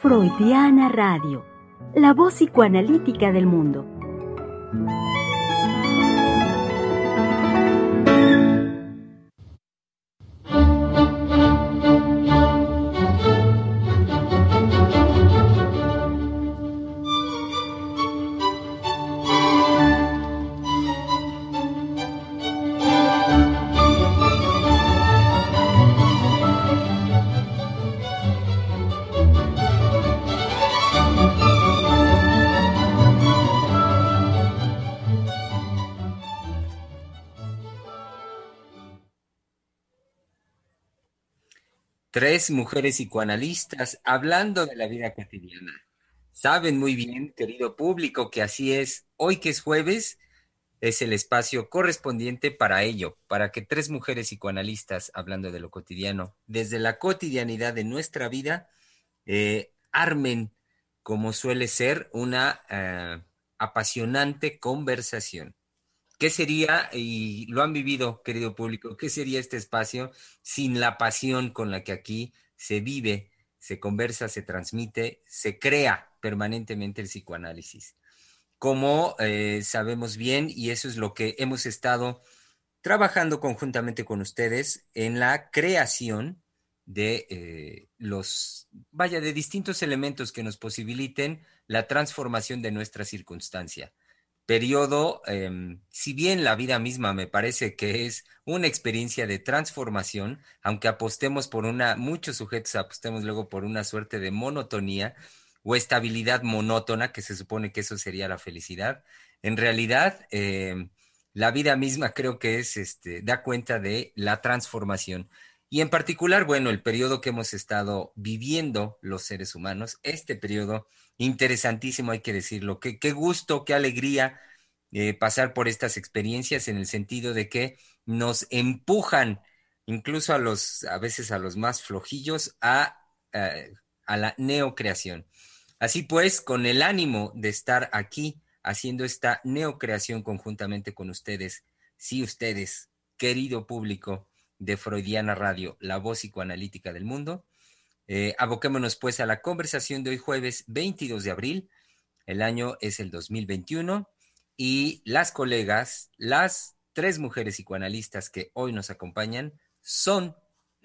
Freudiana Radio, la voz psicoanalítica del mundo. Tres mujeres psicoanalistas hablando de la vida cotidiana. Saben muy bien, querido público, que así es. Hoy que es jueves, es el espacio correspondiente para ello, para que tres mujeres psicoanalistas hablando de lo cotidiano, desde la cotidianidad de nuestra vida, armen, como suele ser, una apasionante conversación. ¿Qué sería, y lo han vivido, querido público, qué sería este espacio sin la pasión con la que aquí se vive, se conversa, se transmite, se crea permanentemente el psicoanálisis? Como sabemos bien, y eso es lo que hemos estado trabajando conjuntamente con ustedes en la creación de de distintos elementos que nos posibiliten la transformación de nuestra circunstancia. Periodo, si bien la vida misma me parece que es una experiencia de transformación, aunque apostemos muchos sujetos apostemos luego por una suerte de monotonía o estabilidad monótona, que se supone que eso sería la felicidad, en realidad la vida misma creo que da cuenta de la transformación. Y en particular, bueno, el periodo que hemos estado viviendo los seres humanos, este periodo interesantísimo, hay que decirlo. Qué gusto, qué alegría pasar por estas experiencias en el sentido de que nos empujan, incluso a veces a los más flojillos, a la neocreación. Así pues, con el ánimo de estar aquí haciendo esta neocreación conjuntamente con ustedes, sí, ustedes, querido público de Freudiana Radio, la voz psicoanalítica del mundo, aboquémonos pues a la conversación de hoy jueves 22 de abril. El año es el 2021 y las colegas, las tres mujeres psicoanalistas que hoy nos acompañan son,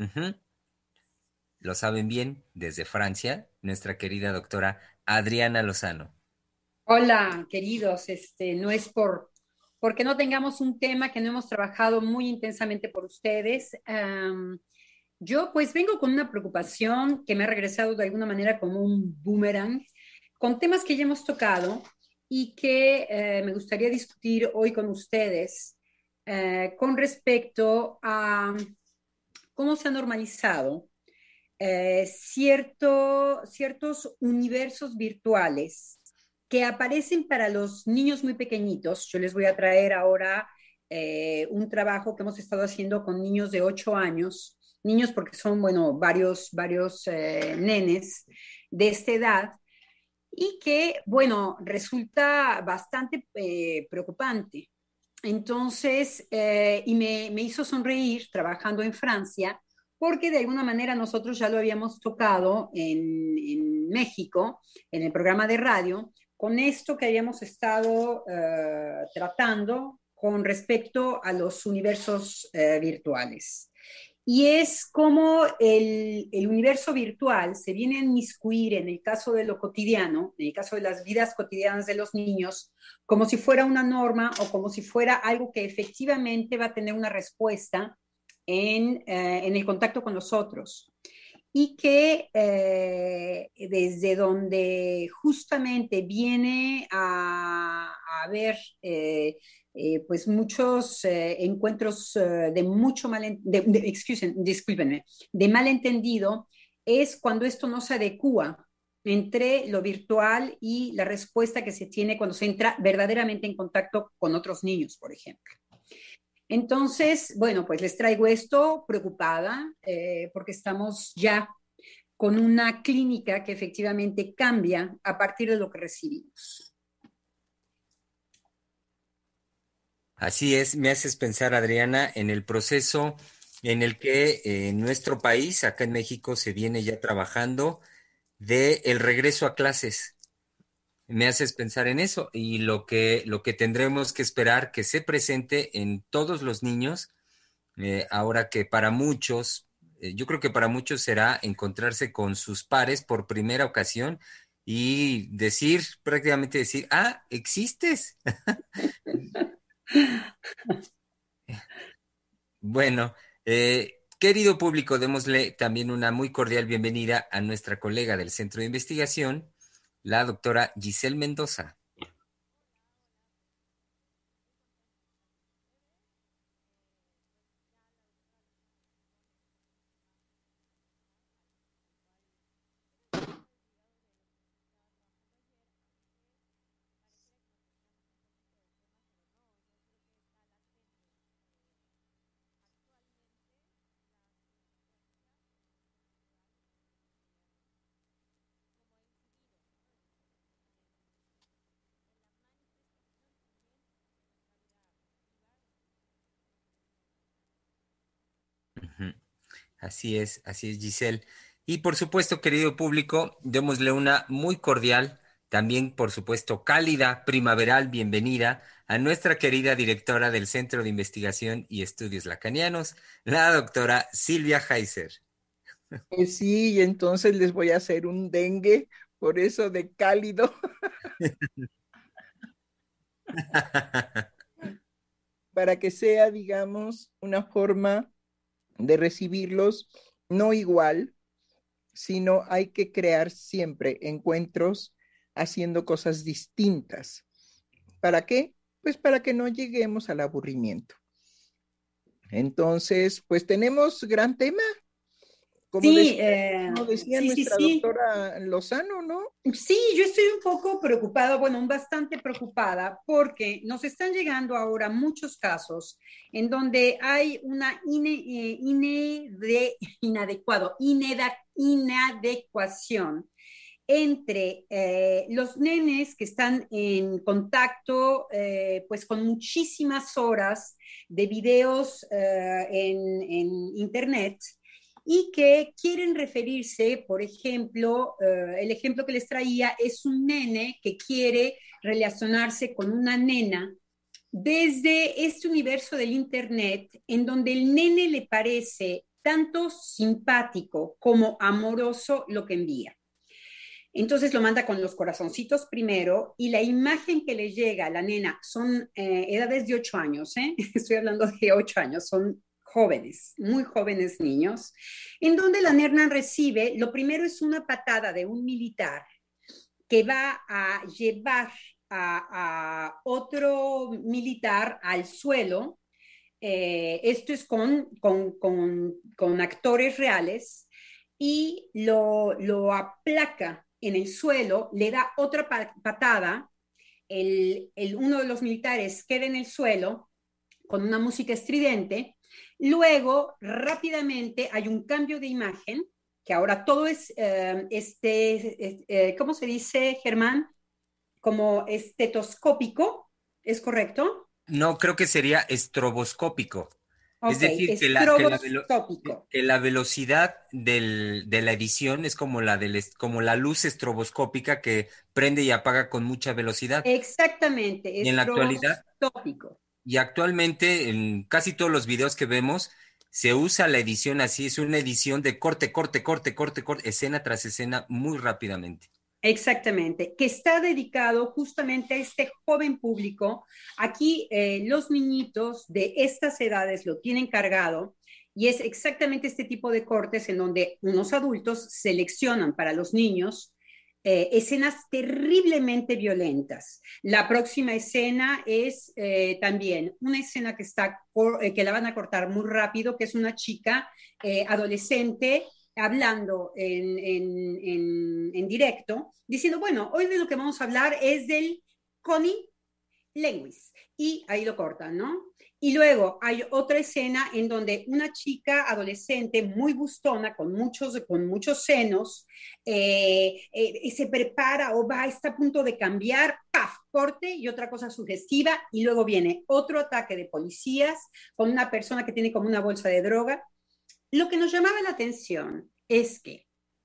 lo saben bien, desde Francia, nuestra querida doctora Adriana Lozano. Hola, queridos. No es porque no tengamos un tema que no hemos trabajado muy intensamente por ustedes. Yo pues vengo con una preocupación que me ha regresado de alguna manera como un boomerang, con temas que ya hemos tocado y que me gustaría discutir hoy con ustedes con respecto a cómo se ha normalizado ciertos universos virtuales que aparecen para los niños muy pequeñitos. Yo les voy a traer ahora un trabajo que hemos estado haciendo con niños de 8 años, niños porque son, bueno, varios nenes de esta edad, y que, bueno, resulta bastante preocupante. Entonces, y me hizo sonreír trabajando en Francia, porque de alguna manera nosotros ya lo habíamos tocado en México, en el programa de radio, con esto que habíamos estado tratando con respecto a los universos virtuales. Y es como el universo virtual se viene a inmiscuir en el caso de lo cotidiano, en el caso de las vidas cotidianas de los niños, como si fuera una norma o como si fuera algo que efectivamente va a tener una respuesta en el contacto con los otros. Y que desde donde justamente viene a haber pues muchos encuentros de mucho discúlpenme, de malentendido, es cuando esto no se adecua entre lo virtual y la respuesta que se tiene cuando se entra verdaderamente en contacto con otros niños, por ejemplo. Entonces, bueno, pues les traigo esto preocupada porque estamos ya con una clínica que efectivamente cambia a partir de lo que recibimos. Así es, me haces pensar, Adriana, en el proceso en el que en nuestro país, acá en México, se viene ya trabajando de el regreso a clases. Me haces pensar en eso y lo que tendremos que esperar que se presente en todos los niños, ahora que para muchos, yo creo que para muchos será encontrarse con sus pares por primera ocasión y decir, prácticamente decir, ah, existes. Bueno, querido público, démosle también una muy cordial bienvenida a nuestra colega del Centro de Investigación, la doctora Giselle Mendoza. Ujú. Así es, Giselle. Y por supuesto, querido público, démosle una muy cordial, también por supuesto cálida, primaveral bienvenida a nuestra querida directora del Centro de Investigación y Estudios Lacanianos, la doctora Silvia Heiser. Sí, y entonces les voy a hacer un dengue, por eso de cálido, para que sea, digamos, una forma de recibirlos no igual, sino hay que crear siempre encuentros haciendo cosas distintas. ¿Para qué? Pues para que no lleguemos al aburrimiento. Entonces, pues tenemos gran tema, Sí, como decía sí, sí, nuestra sí. doctora Lozano, ¿no? Sí, yo estoy un poco preocupada, bueno, bastante preocupada, porque nos están llegando ahora muchos casos en donde hay una inadecuación entre los nenes que están en contacto pues con muchísimas horas de videos en Internet y que quieren referirse, por ejemplo, el ejemplo que les traía es un nene que quiere relacionarse con una nena desde este universo del Internet en donde el nene le parece tanto simpático como amoroso lo que envía. Entonces lo manda con los corazoncitos primero y la imagen que le llega a la nena son edades de 8 años, ¿eh? Estoy hablando de 8 años, son jóvenes, muy jóvenes niños, en donde la nena recibe, lo primero es una patada de un militar que va a llevar a otro militar al suelo. Esto es con actores reales y lo aplaca en el suelo, le da otra patada, uno de los militares queda en el suelo con una música estridente, luego rápidamente hay un cambio de imagen, que ahora todo es, ¿cómo se dice, Germán? Como estetoscópico, ¿es correcto? No, creo que sería estroboscópico. Es Ok, decir, estroboscópico. que la velocidad de la edición es como como la luz estroboscópica que prende y apaga con mucha velocidad. Exactamente, Y en la actualidad, estroboscópico. y actualmente en casi todos los videos que vemos, se usa la edición así, es una edición de corte, corte, corte, corte, corte, escena tras escena muy rápidamente. Exactamente, que está dedicado justamente a este joven público. Aquí los niñitos de estas edades lo tienen cargado y es exactamente este tipo de cortes en donde unos adultos seleccionan para los niños escenas terriblemente violentas. La próxima escena es también una escena que la van a cortar muy rápido, que es una chica adolescente hablando en directo, diciendo, bueno, hoy de lo que vamos a hablar es del Connie Lewis. Y ahí lo cortan, ¿no? Y luego hay otra escena en donde una chica adolescente muy bustona, con muchos senos, se prepara o va, está a punto de cambiar, ¡paf! Corte y otra cosa sugestiva. Y luego viene otro ataque de policías con una persona que tiene como una bolsa de droga. Lo que nos llamaba la atención es que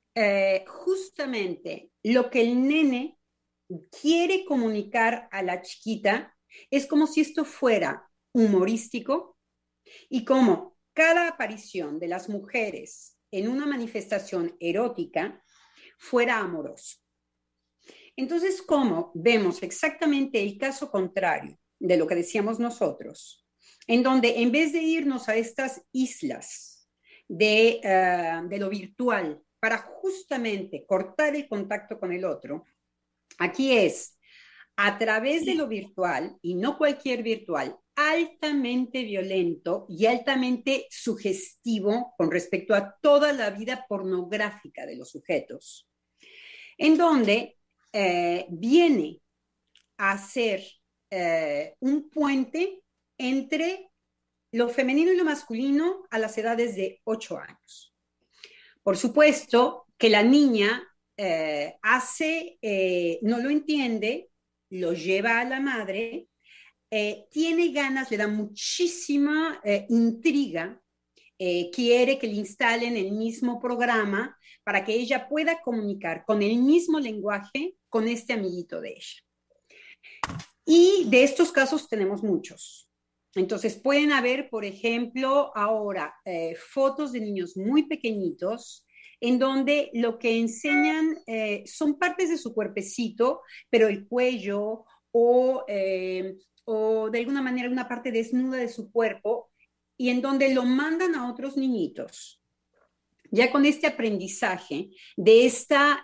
justamente lo que el nene quiere comunicar a la chiquita es como si esto fuera humorístico y como cada aparición de las mujeres en una manifestación erótica fuera amoroso. Entonces, como vemos exactamente el caso contrario de lo que decíamos nosotros, en donde en vez de irnos a estas islas de lo virtual para justamente cortar el contacto con el otro, aquí es a través de lo virtual, y no cualquier virtual, altamente violento y altamente sugestivo con respecto a toda la vida pornográfica de los sujetos, en donde viene a ser un puente entre lo femenino y lo masculino a las edades de 8 años. Por supuesto que la niña no lo entiende, lo lleva a la madre, tiene ganas, le da muchísima intriga, quiere que le instalen el mismo programa para que ella pueda comunicar con el mismo lenguaje con este amiguito de ella. Y de estos casos tenemos muchos. Entonces pueden haber, por ejemplo, ahora fotos de niños muy pequeñitos en donde lo que enseñan son partes de su cuerpecito, pero el cuello o de alguna manera una parte desnuda de su cuerpo, y en donde lo mandan a otros niñitos, ya con este aprendizaje de esta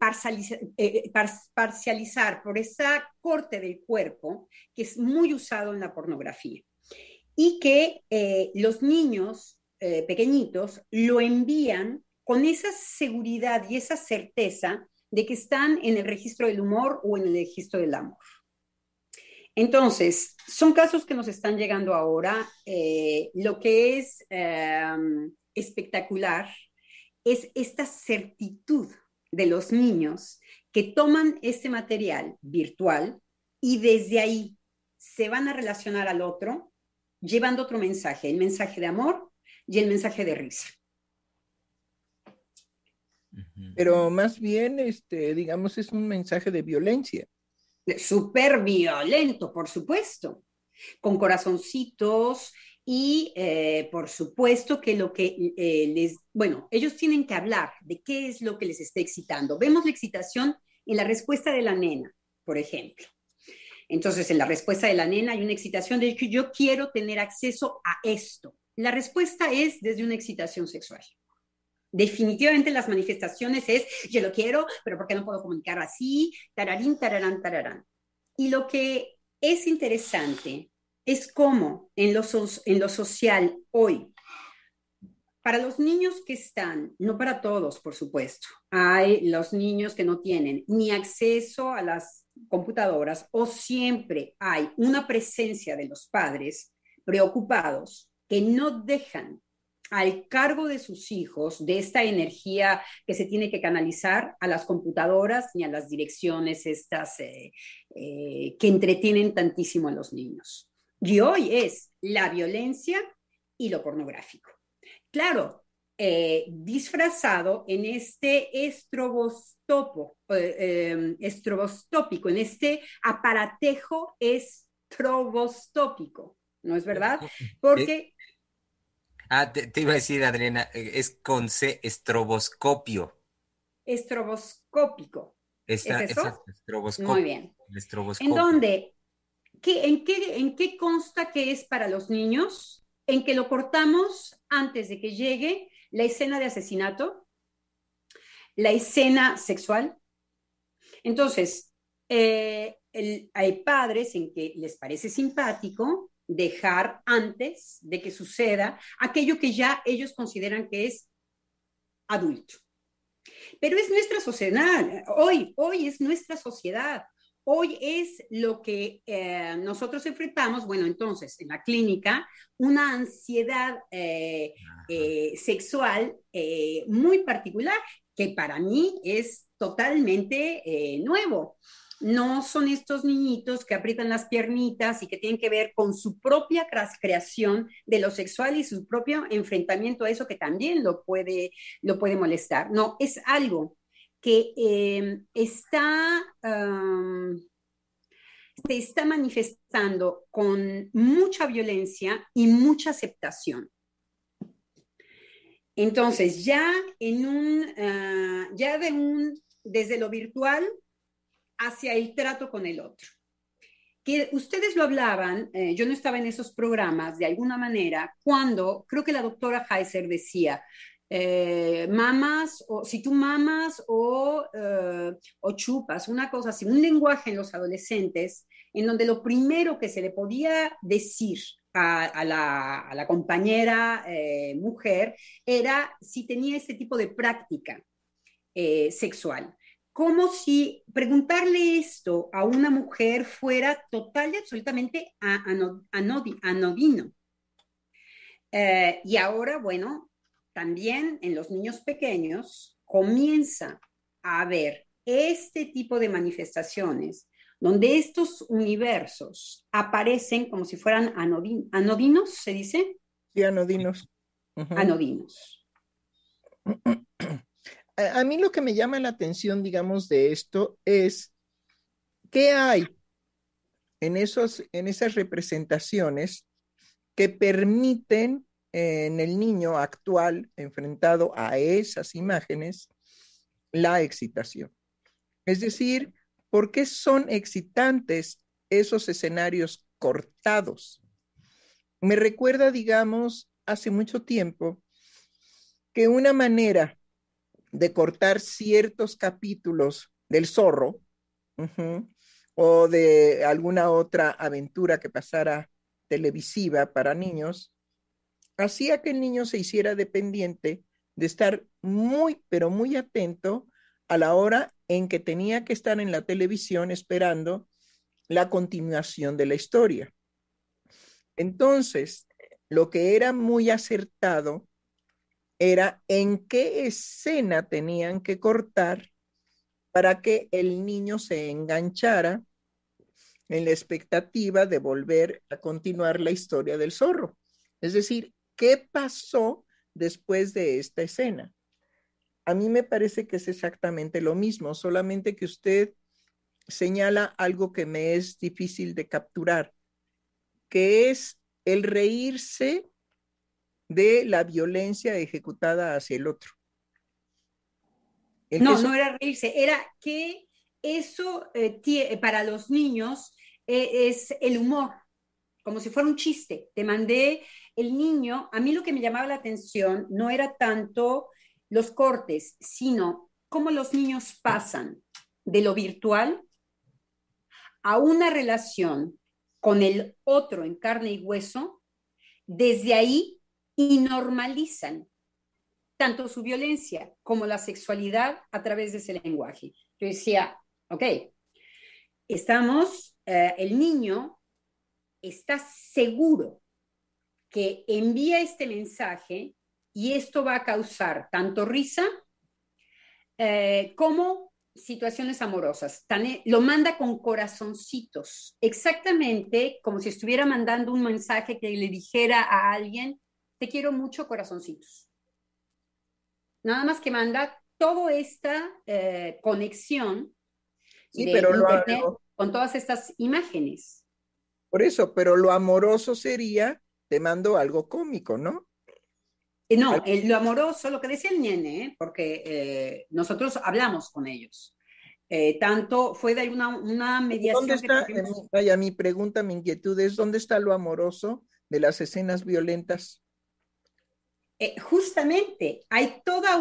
parcializar por esa corte del cuerpo, que es muy usado en la pornografía, y que los niños pequeñitos lo envían con esa seguridad y esa certeza de que están en el registro del humor o en el registro del amor. Entonces, son casos que nos están llegando ahora. Lo que es espectacular es esta certitud de los niños que toman este material virtual y desde ahí se van a relacionar al otro llevando otro mensaje, el mensaje de amor y el mensaje de risa. Pero más bien, digamos, es un mensaje de violencia. Súper violento, por supuesto, con corazoncitos y por supuesto que lo que ellos tienen que hablar de qué es lo que les está excitando. Vemos la excitación en la respuesta de la nena, por ejemplo. Entonces, en la respuesta de la nena hay una excitación de que yo quiero tener acceso a esto. La respuesta es desde una excitación sexual. Definitivamente las manifestaciones es, yo lo quiero, pero ¿por qué no puedo comunicar así? Tararín, tararán, tararán. Y lo que es interesante es cómo en lo social hoy, para los niños que están, no para todos, por supuesto, hay los niños que no tienen ni acceso a las computadoras o siempre hay una presencia de los padres preocupados que no dejan al cargo de sus hijos de esta energía que se tiene que canalizar a las computadoras ni a las direcciones estas que entretienen tantísimo a los niños. Y hoy es la violencia y lo pornográfico. Claro, disfrazado en este estrobostópico, en este aparatejo estrobostópico, ¿no es verdad? Porque... te iba a decir, Adriana, es con C, estroboscopio. Estroboscópico. ¿Es eso? Exacto, estroboscopio. Muy bien. El estroboscopio. ¿En dónde? ¿En qué consta que es para los niños? En que lo cortamos antes de que llegue la escena de asesinato, la escena sexual. Entonces, hay padres en que les parece simpático dejar antes de que suceda aquello que ya ellos consideran que es adulto. Pero es nuestra sociedad, hoy es nuestra sociedad. Hoy es lo que nosotros enfrentamos, bueno, entonces en la clínica, una ansiedad sexual muy particular, que para mí es totalmente nuevo. No son estos niñitos que aprietan las piernitas y que tienen que ver con su propia creación de lo sexual y su propio enfrentamiento a eso que también lo puede molestar. No, es algo que se está manifestando con mucha violencia y mucha aceptación. Entonces, desde lo virtual hacia el trato con el otro. Que ustedes lo hablaban, yo no estaba en esos programas de alguna manera, cuando creo que la doctora Heiser decía, mamas, o si tú mamas o chupas, una cosa así, un lenguaje en los adolescentes, en donde lo primero que se le podía decir a la compañera mujer era si tenía este tipo de práctica sexual. Como si preguntarle esto a una mujer fuera total y absolutamente anodino. Y ahora, bueno, también en los niños pequeños comienza a haber este tipo de manifestaciones donde estos universos aparecen como si fueran anodinos, ¿se dice? Sí, anodinos. Anodinos. A mí lo que me llama la atención, digamos, de esto es qué hay en esas representaciones que permiten en el niño actual, enfrentado a esas imágenes, la excitación. Es decir, ¿por qué son excitantes esos escenarios cortados? Me recuerda, digamos, hace mucho tiempo, que una manera de cortar ciertos capítulos del Zorro o de alguna otra aventura que pasara televisiva para niños, hacía que el niño se hiciera dependiente de estar muy, pero muy atento a la hora en que tenía que estar en la televisión esperando la continuación de la historia. Entonces, lo que era muy acertado era en qué escena tenían que cortar para que el niño se enganchara en la expectativa de volver a continuar la historia del zorro. Es decir, ¿qué pasó después de esta escena? A mí me parece que es exactamente lo mismo, solamente que usted señala algo que me es difícil de capturar, que es el reírse de la violencia ejecutada hacia el otro. No era reírse, era que eso para los niños es el humor, como si fuera un chiste. Te mandé el niño, a mí lo que me llamaba la atención no era tanto los cortes, sino cómo los niños pasan de lo virtual a una relación con el otro en carne y hueso, desde ahí y normalizan tanto su violencia como la sexualidad a través de ese lenguaje. Yo decía, ok, el niño está seguro que envía este mensaje y esto va a causar tanto risa como situaciones amorosas. Lo manda con corazoncitos, exactamente como si estuviera mandando un mensaje que le dijera a alguien, te quiero mucho, corazoncitos. Nada más que manda toda esta conexión sí, de pero internet con todas estas imágenes. Por eso, pero lo amoroso sería, te mando algo cómico, ¿no? No, lo amoroso, lo que decía el nene, porque nosotros hablamos con ellos. Tanto fue de una mediación. ¿Dónde está? Vaya, mi pregunta, mi inquietud es, ¿dónde está lo amoroso de las escenas violentas? Justamente, hay toda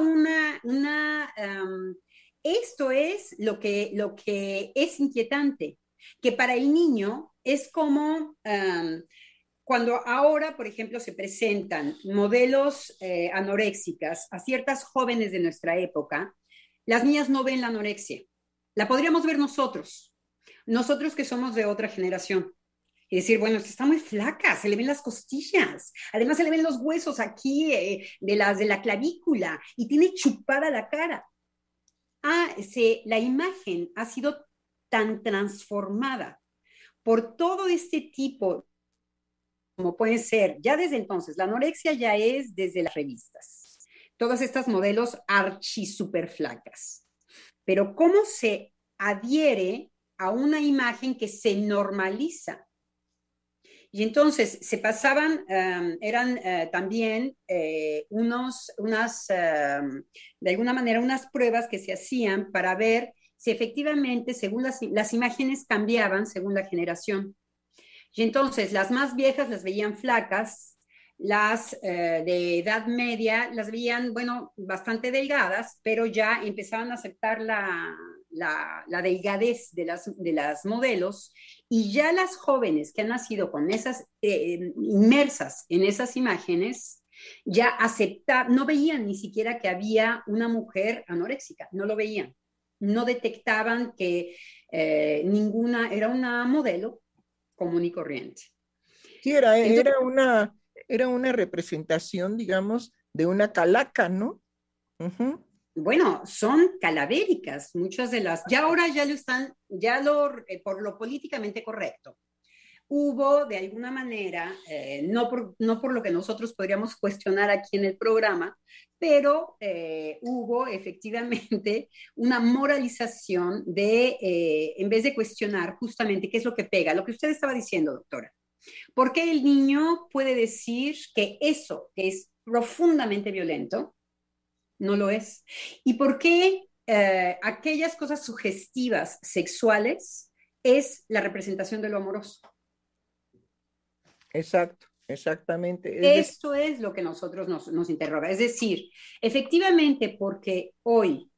esto es lo que es inquietante, que para el niño es como cuando ahora, por ejemplo, se presentan modelos anoréxicas a ciertas jóvenes de nuestra época, las niñas no ven la anorexia. La podríamos ver nosotros que somos de otra generación. Y decir, bueno, está muy flaca, se le ven las costillas, además se le ven los huesos aquí de la clavícula y tiene chupada la cara. la imagen ha sido tan transformada por todo este tipo, como pueden ser, ya desde entonces, la anorexia ya es desde las revistas, todas estas modelos archi super flacas, pero cómo se adhiere a una imagen que se normaliza. Y entonces se pasaban, eran también de alguna manera, unas pruebas que se hacían para ver si efectivamente, según las imágenes cambiaban según la generación. Y entonces las más viejas las veían flacas, las de edad media las veían, bueno, bastante delgadas, pero ya empezaban a aceptar la delgadez de las modelos, y ya las jóvenes que han nacido con esas, inmersas en esas imágenes, ya aceptaban, no veían ni siquiera que había una mujer anoréxica, no lo veían, no detectaban que ninguna era una modelo común y corriente. Sí, Entonces, era una representación, digamos, de una calaca, ¿no? Ujú. bueno, son calavéricas, muchas de las, ya ahora ya lo están, por lo políticamente correcto. Hubo de alguna manera, no por lo que nosotros podríamos cuestionar aquí en el programa, pero hubo efectivamente una moralización en vez de cuestionar justamente qué es lo que pega, lo que usted estaba diciendo, doctora. ¿Por qué el niño puede decir que eso que es profundamente violento no lo es? ¿Y por qué aquellas cosas sugestivas sexuales es la representación de lo amoroso? Exacto, exactamente. Es decir, Esto es lo que nosotros nos interroga. Es decir, efectivamente, porque hoy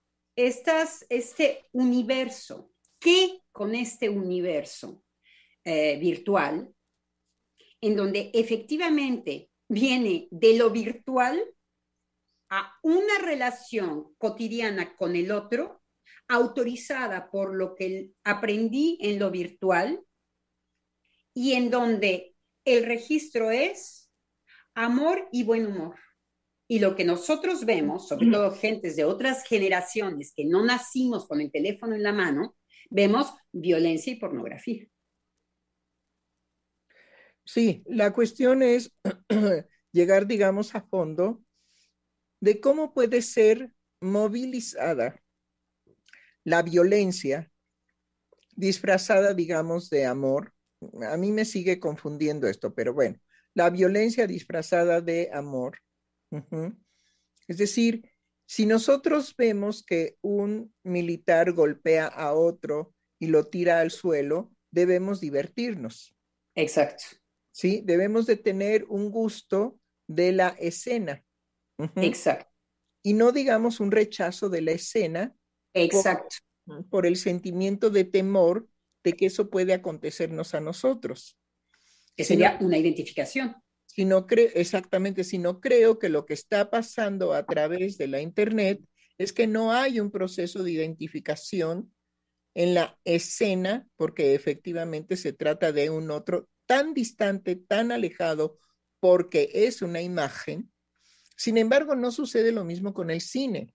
este universo, ¿qué con este universo virtual, en donde efectivamente viene de lo virtual a una relación cotidiana con el otro, autorizada por lo que aprendí en lo virtual, y en donde el registro es amor y buen humor? Y lo que nosotros vemos, sobre todo gentes de otras generaciones que no nacimos con el teléfono en la mano, vemos violencia y pornografía. sí, la cuestión es llegar, digamos, a fondo de cómo puede ser movilizada la violencia disfrazada, digamos, de amor. A mí me sigue confundiendo esto, pero bueno, la violencia disfrazada de amor. Ujú. Es decir, si nosotros vemos que un militar golpea a otro y lo tira al suelo, debemos divertirnos, Exacto, ¿sí? Debemos de tener un gusto de la escena. Ujú. exacto, Y no digamos un rechazo de la escena por, exacto. por el sentimiento de temor de que eso puede acontecernos a nosotros. Que Sino, sería una identificación. exactamente, sino creo que lo que está pasando a través de la Internet es que no hay un proceso de identificación en la escena, porque efectivamente se trata de un otro tan distante, tan alejado, porque es una imagen. Sin embargo, no sucede lo mismo con el cine.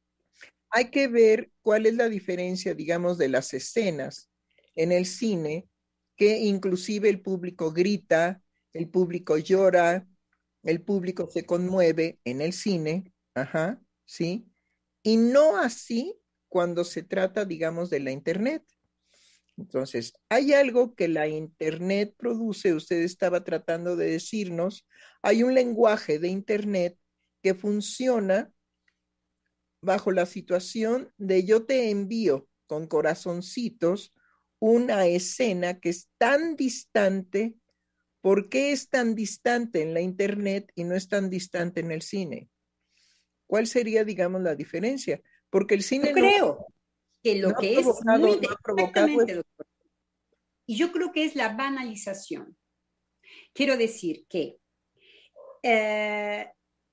Hay que ver cuál es la diferencia, digamos, de las escenas en el cine, que inclusive el público grita, el público llora, el público se conmueve en el cine, ajá, ¿sí? Y no así cuando se trata, digamos, de la Internet. Entonces, hay algo que la Internet produce, usted estaba tratando de decirnos, hay un lenguaje de Internet que funciona bajo la situación de yo te envío con corazoncitos una escena que es tan distante. ¿Por qué es tan distante en la Internet y no es tan distante en el cine? ¿Cuál sería, digamos, la diferencia? Porque el Yo cine creo que lo que es muy, no ha provocado exactamente, doctor, y yo creo que es la banalización. Quiero decir que eh,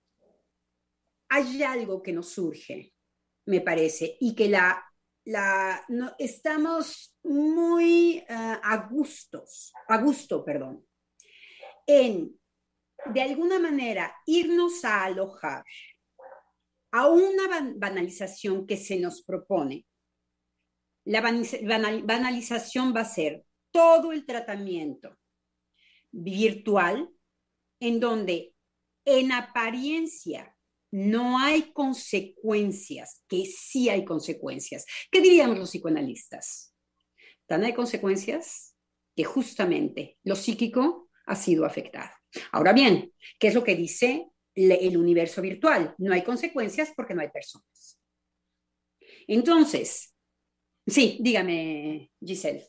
hay algo que nos surge, me parece, y que no, estamos muy a gusto, perdón, en de alguna manera irnos a alojar a una banalización que se nos propone. La banalización va a ser todo el tratamiento virtual en donde en apariencia no hay consecuencias, que sí hay consecuencias. ¿Qué diríamos los psicoanalistas? Tan hay consecuencias que justamente lo psíquico ha sido afectado. Ahora bien, ¿qué es lo que dice el universo virtual? No hay consecuencias porque no hay personas. Entonces, sí, dígame, Giselle.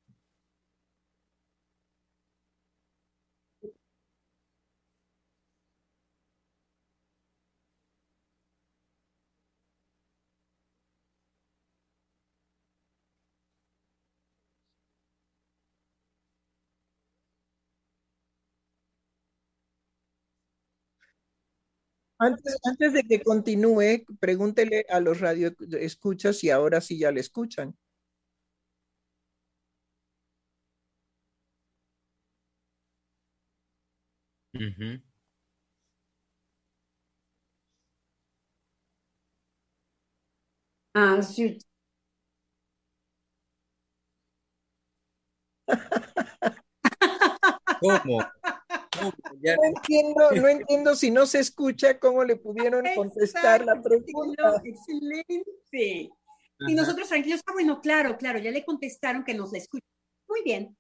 Antes de que continúe, pregúntele a los radioescuchas si ahora sí ya le escuchan. Ujú. Ah, sí. ¿Cómo? ¿Cómo? Ya. No entiendo si no se escucha cómo le pudieron contestar la Exacto, pregunta. excelente. Y Ajá. nosotros tranquilos, bueno, claro, ya le contestaron que nos la escuchan. Muy bien.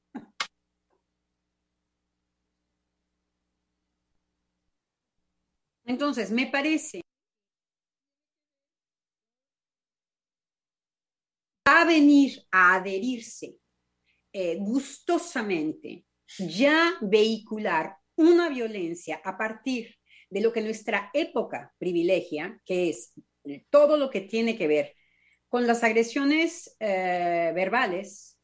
Entonces, me parece, va a venir a adherirse gustosamente, ya vehicular una violencia a partir de lo que nuestra época privilegia, que es todo lo que tiene que ver con las agresiones verbales,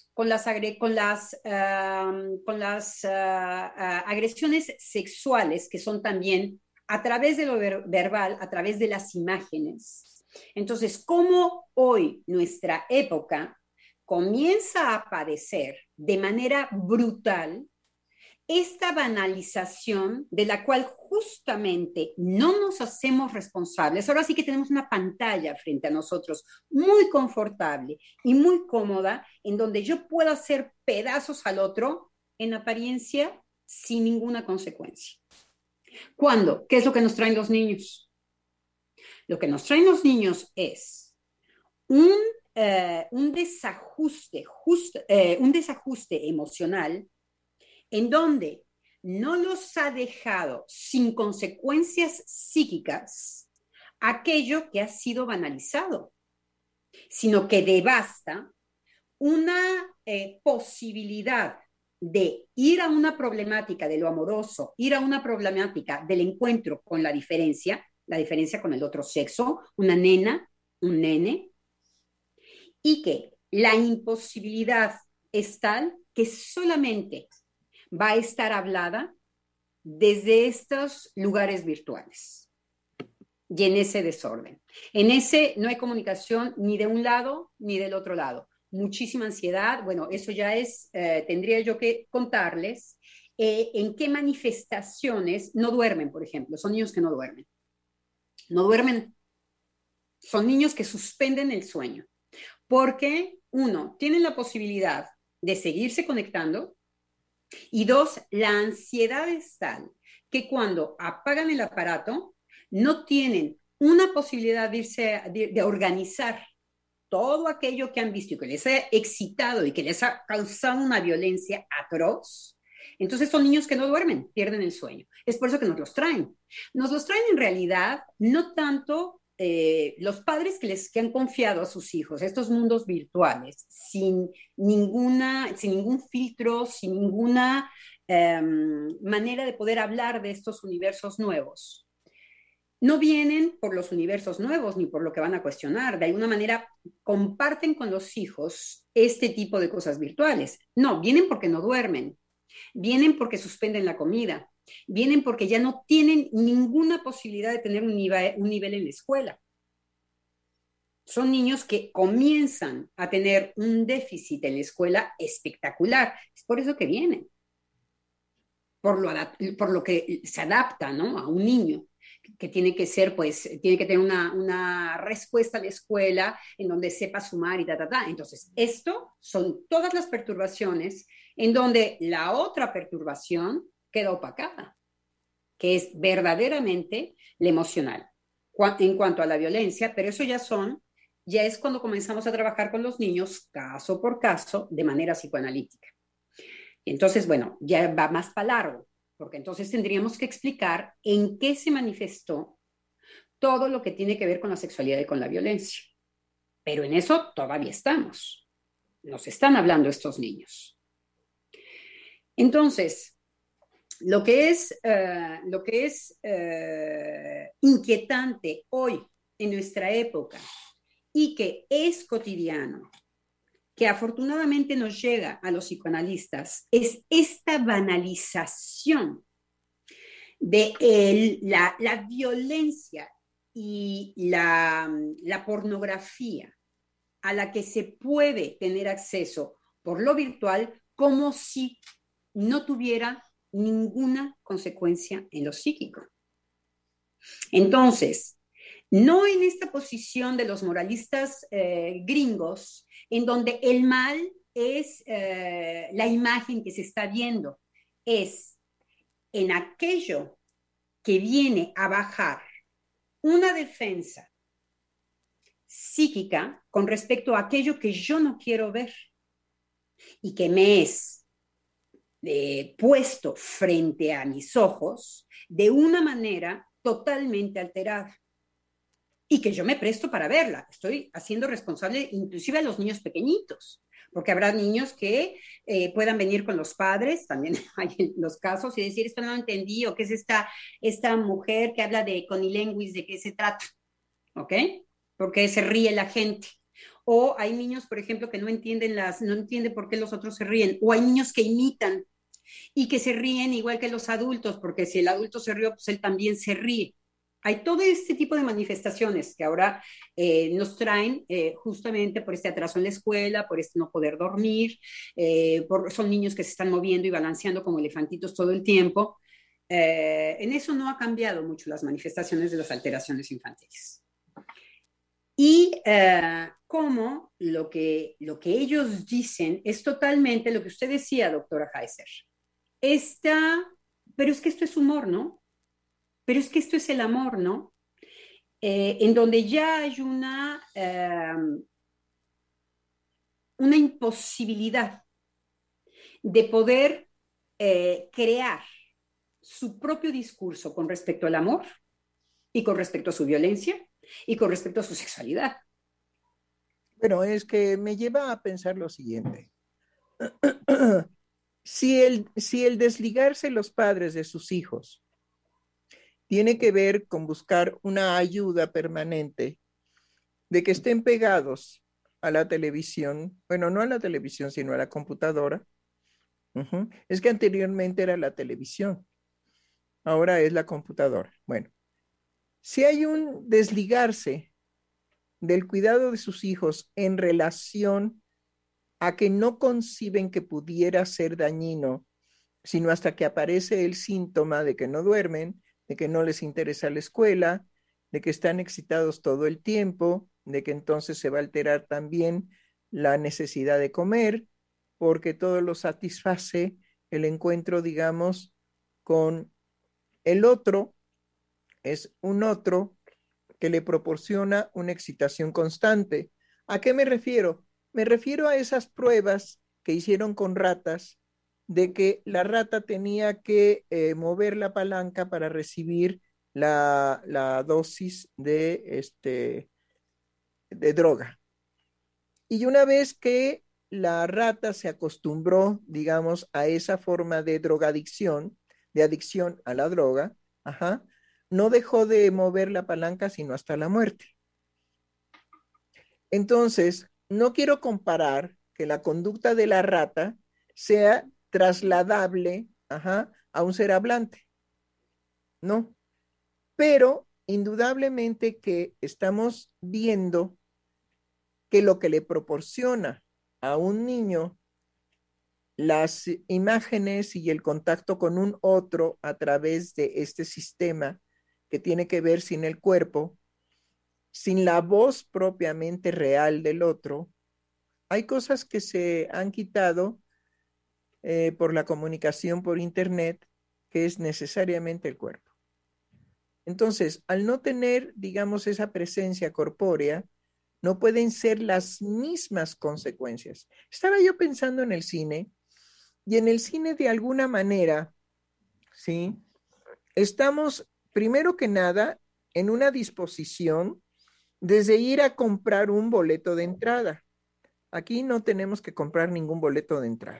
con las agresiones sexuales, que son también a través de lo verbal, a través de las imágenes. Entonces, ¿cómo hoy nuestra época comienza a padecer de manera brutal esta banalización de la cual justamente no nos hacemos responsables? Ahora sí que tenemos una pantalla frente a nosotros muy confortable y muy cómoda, en donde yo puedo hacer pedazos al otro en apariencia sin ninguna consecuencia. ¿Cuándo? ¿Qué es lo que nos traen los niños? Lo que nos traen los niños es un, un desajuste, un desajuste emocional en donde no los ha dejado sin consecuencias psíquicas aquello que ha sido banalizado, sino que devasta una posibilidad de ir a una problemática de lo amoroso, ir a una problemática del encuentro con la diferencia con el otro sexo, una nena, un nene, y que la imposibilidad es tal que solamente va a estar hablada desde estos lugares virtuales y en ese desorden. En ese no hay comunicación ni de un lado ni del otro lado. Muchísima ansiedad. Bueno, eso ya es, tendría yo que contarles en qué manifestaciones no duermen, por ejemplo. Son niños que no duermen. No duermen. Son niños que suspenden el sueño. Porque, uno, tienen la posibilidad de seguirse conectando, y dos, la ansiedad es tal que cuando apagan el aparato no tienen una posibilidad de organizar todo aquello que han visto y que les ha excitado y que les ha causado una violencia atroz. Entonces son niños que no duermen, pierden el sueño. Es por eso que nos los traen. Nos los traen en realidad no tanto los padres que han confiado a sus hijos estos mundos virtuales sin ningún filtro, sin ninguna manera de poder hablar de estos universos nuevos. No vienen por los universos nuevos ni por lo que van a cuestionar. De alguna manera comparten con los hijos este tipo de cosas virtuales. No, vienen porque no duermen. Vienen porque suspenden la comida. Vienen porque ya no tienen ninguna posibilidad de tener un nivel en la escuela. Son niños que comienzan a tener un déficit en la escuela espectacular. Es por eso que vienen. Por lo que se adapta, ¿no?, a un niño que tiene que ser, pues, tiene que tener una respuesta a la escuela en donde sepa sumar y ta, ta, ta. Entonces, esto son todas las perturbaciones en donde la otra perturbación queda opacada, que es verdaderamente la emocional. En cuanto a la violencia, pero eso ya es cuando comenzamos a trabajar con los niños, caso por caso, de manera psicoanalítica. Entonces, bueno, ya va más para largo, porque entonces tendríamos que explicar en qué se manifestó todo lo que tiene que ver con la sexualidad y con la violencia. Pero en eso todavía estamos. Nos están hablando estos niños. Entonces, lo que es inquietante hoy en nuestra época y que es cotidiano, que afortunadamente nos llega a los psicoanalistas, es esta banalización de la violencia y la pornografía a la que se puede tener acceso por lo virtual como si no tuviera ninguna consecuencia en lo psíquico. Entonces, no en esta posición de los moralistas gringos, en donde el mal es la imagen que se está viendo, es en aquello que viene a bajar una defensa psíquica con respecto a aquello que yo no quiero ver y que me es puesto frente a mis ojos de una manera totalmente alterada y que yo me presto para verla. Estoy haciendo responsable inclusive a los niños pequeñitos, porque habrá niños que puedan venir con los padres, también hay los casos, y decir, esto no lo entendí, o qué es esta mujer que habla de conilenguis, de qué se trata, ¿ok? Porque se ríe la gente. O hay niños, por ejemplo, que no entienden por qué los otros se ríen, o hay niños que imitan y que se ríen igual que los adultos, porque si el adulto se rió, pues él también se ríe. Hay todo este tipo de manifestaciones que ahora nos traen justamente por este atraso en la escuela, por este no poder dormir, son niños que se están moviendo y balanceando como elefantitos todo el tiempo. En eso no ha cambiado mucho las manifestaciones de las alteraciones infantiles. Y cómo lo que ellos dicen es totalmente lo que usted decía, doctora Heiser. Pero es que esto es humor, ¿no? Pero es que esto es el amor, ¿no? En donde ya hay una imposibilidad de poder crear su propio discurso con respecto al amor y con respecto a su violencia y con respecto a su sexualidad. Bueno, es que me lleva a pensar lo siguiente. Si el desligarse los padres de sus hijos tiene que ver con buscar una ayuda permanente de que estén pegados a la televisión, bueno, no a la televisión, sino a la computadora. Es que anteriormente era la televisión, ahora es la computadora. Bueno, si hay un desligarse del cuidado de sus hijos en relación a que no conciben que pudiera ser dañino, sino hasta que aparece el síntoma de que no duermen, de que no les interesa la escuela, de que están excitados todo el tiempo, de que entonces se va a alterar también la necesidad de comer, porque todo lo satisface el encuentro, digamos, con el otro, es un otro que le proporciona una excitación constante. ¿A qué me refiero? Me refiero a esas pruebas que hicieron con ratas de que la rata tenía que mover la palanca para recibir la dosis de droga. Y una vez que la rata se acostumbró, digamos, a esa forma de drogadicción, de adicción a la droga, no dejó de mover la palanca sino hasta la muerte. Entonces, no quiero comparar que la conducta de la rata sea trasladable a un ser hablante, ¿no? Pero indudablemente que estamos viendo que lo que le proporciona a un niño las imágenes y el contacto con un otro a través de este sistema que tiene que ver sin el cuerpo, sin la voz propiamente real del otro. Hay cosas que se han quitado por la comunicación por internet, que es necesariamente el cuerpo. Entonces, al no tener, digamos, esa presencia corpórea, no pueden ser las mismas consecuencias. Estaba yo pensando en el cine, y en el cine de alguna manera, ¿sí? Estamos, primero que nada, en una disposición desde ir a comprar un boleto de entrada. Aquí no tenemos que comprar ningún boleto de entrada.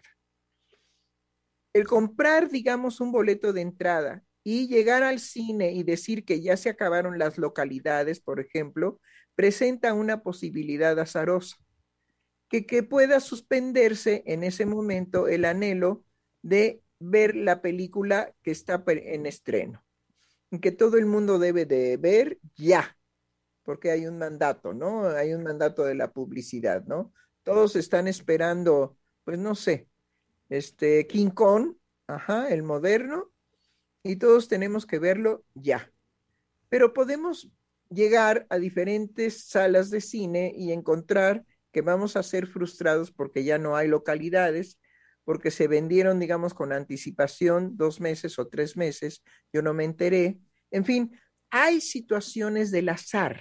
El comprar, digamos, un boleto de entrada y llegar al cine y decir que ya se acabaron las localidades, por ejemplo, presenta una posibilidad azarosa, que pueda suspenderse en ese momento el anhelo de ver la película que está en estreno, que todo el mundo debe de ver ya, porque hay un mandato, ¿no? Hay un mandato de la publicidad, ¿no? Todos están esperando, pues no sé, King Kong, ajá, el moderno, y todos tenemos que verlo ya. Pero podemos llegar a diferentes salas de cine y encontrar que vamos a ser frustrados porque ya no hay localidades, porque se vendieron, digamos, con anticipación 2 meses o 3 meses, yo no me enteré. En fin, hay situaciones del azar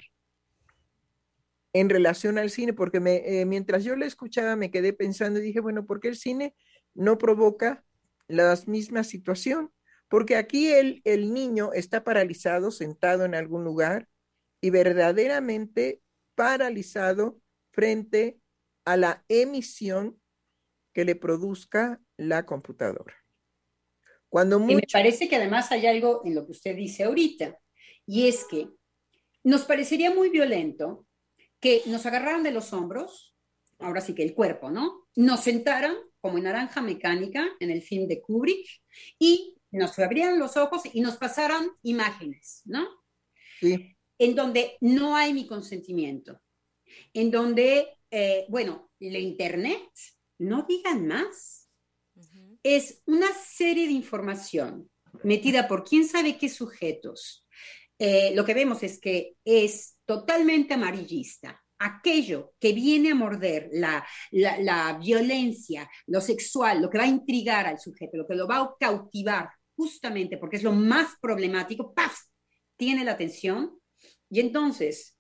en relación al cine, porque mientras yo la escuchaba me quedé pensando y dije, bueno, ¿por qué el cine no provoca la misma situación? Porque aquí el niño está paralizado, sentado en algún lugar y verdaderamente paralizado frente a la emisión que le produzca la computadora. Cuando Y me mucho... parece que además hay algo en lo que usted dice ahorita, y es que nos parecería muy violento que nos agarraran de los hombros, ahora sí que el cuerpo, ¿no? Nos sentaran como en Naranja Mecánica, en el film de Kubrick, y nos abrieran los ojos y nos pasaran imágenes, ¿no? Sí, En donde no hay mi consentimiento, en donde, bueno, la internet, no digan más, es una serie de información metida por quién sabe qué sujetos. Lo que vemos es que es totalmente amarillista. Aquello que viene a morder la violencia, lo sexual, lo que va a intrigar al sujeto, lo que lo va a cautivar, justamente porque es lo más problemático, ¡paf! Tiene la atención. Y entonces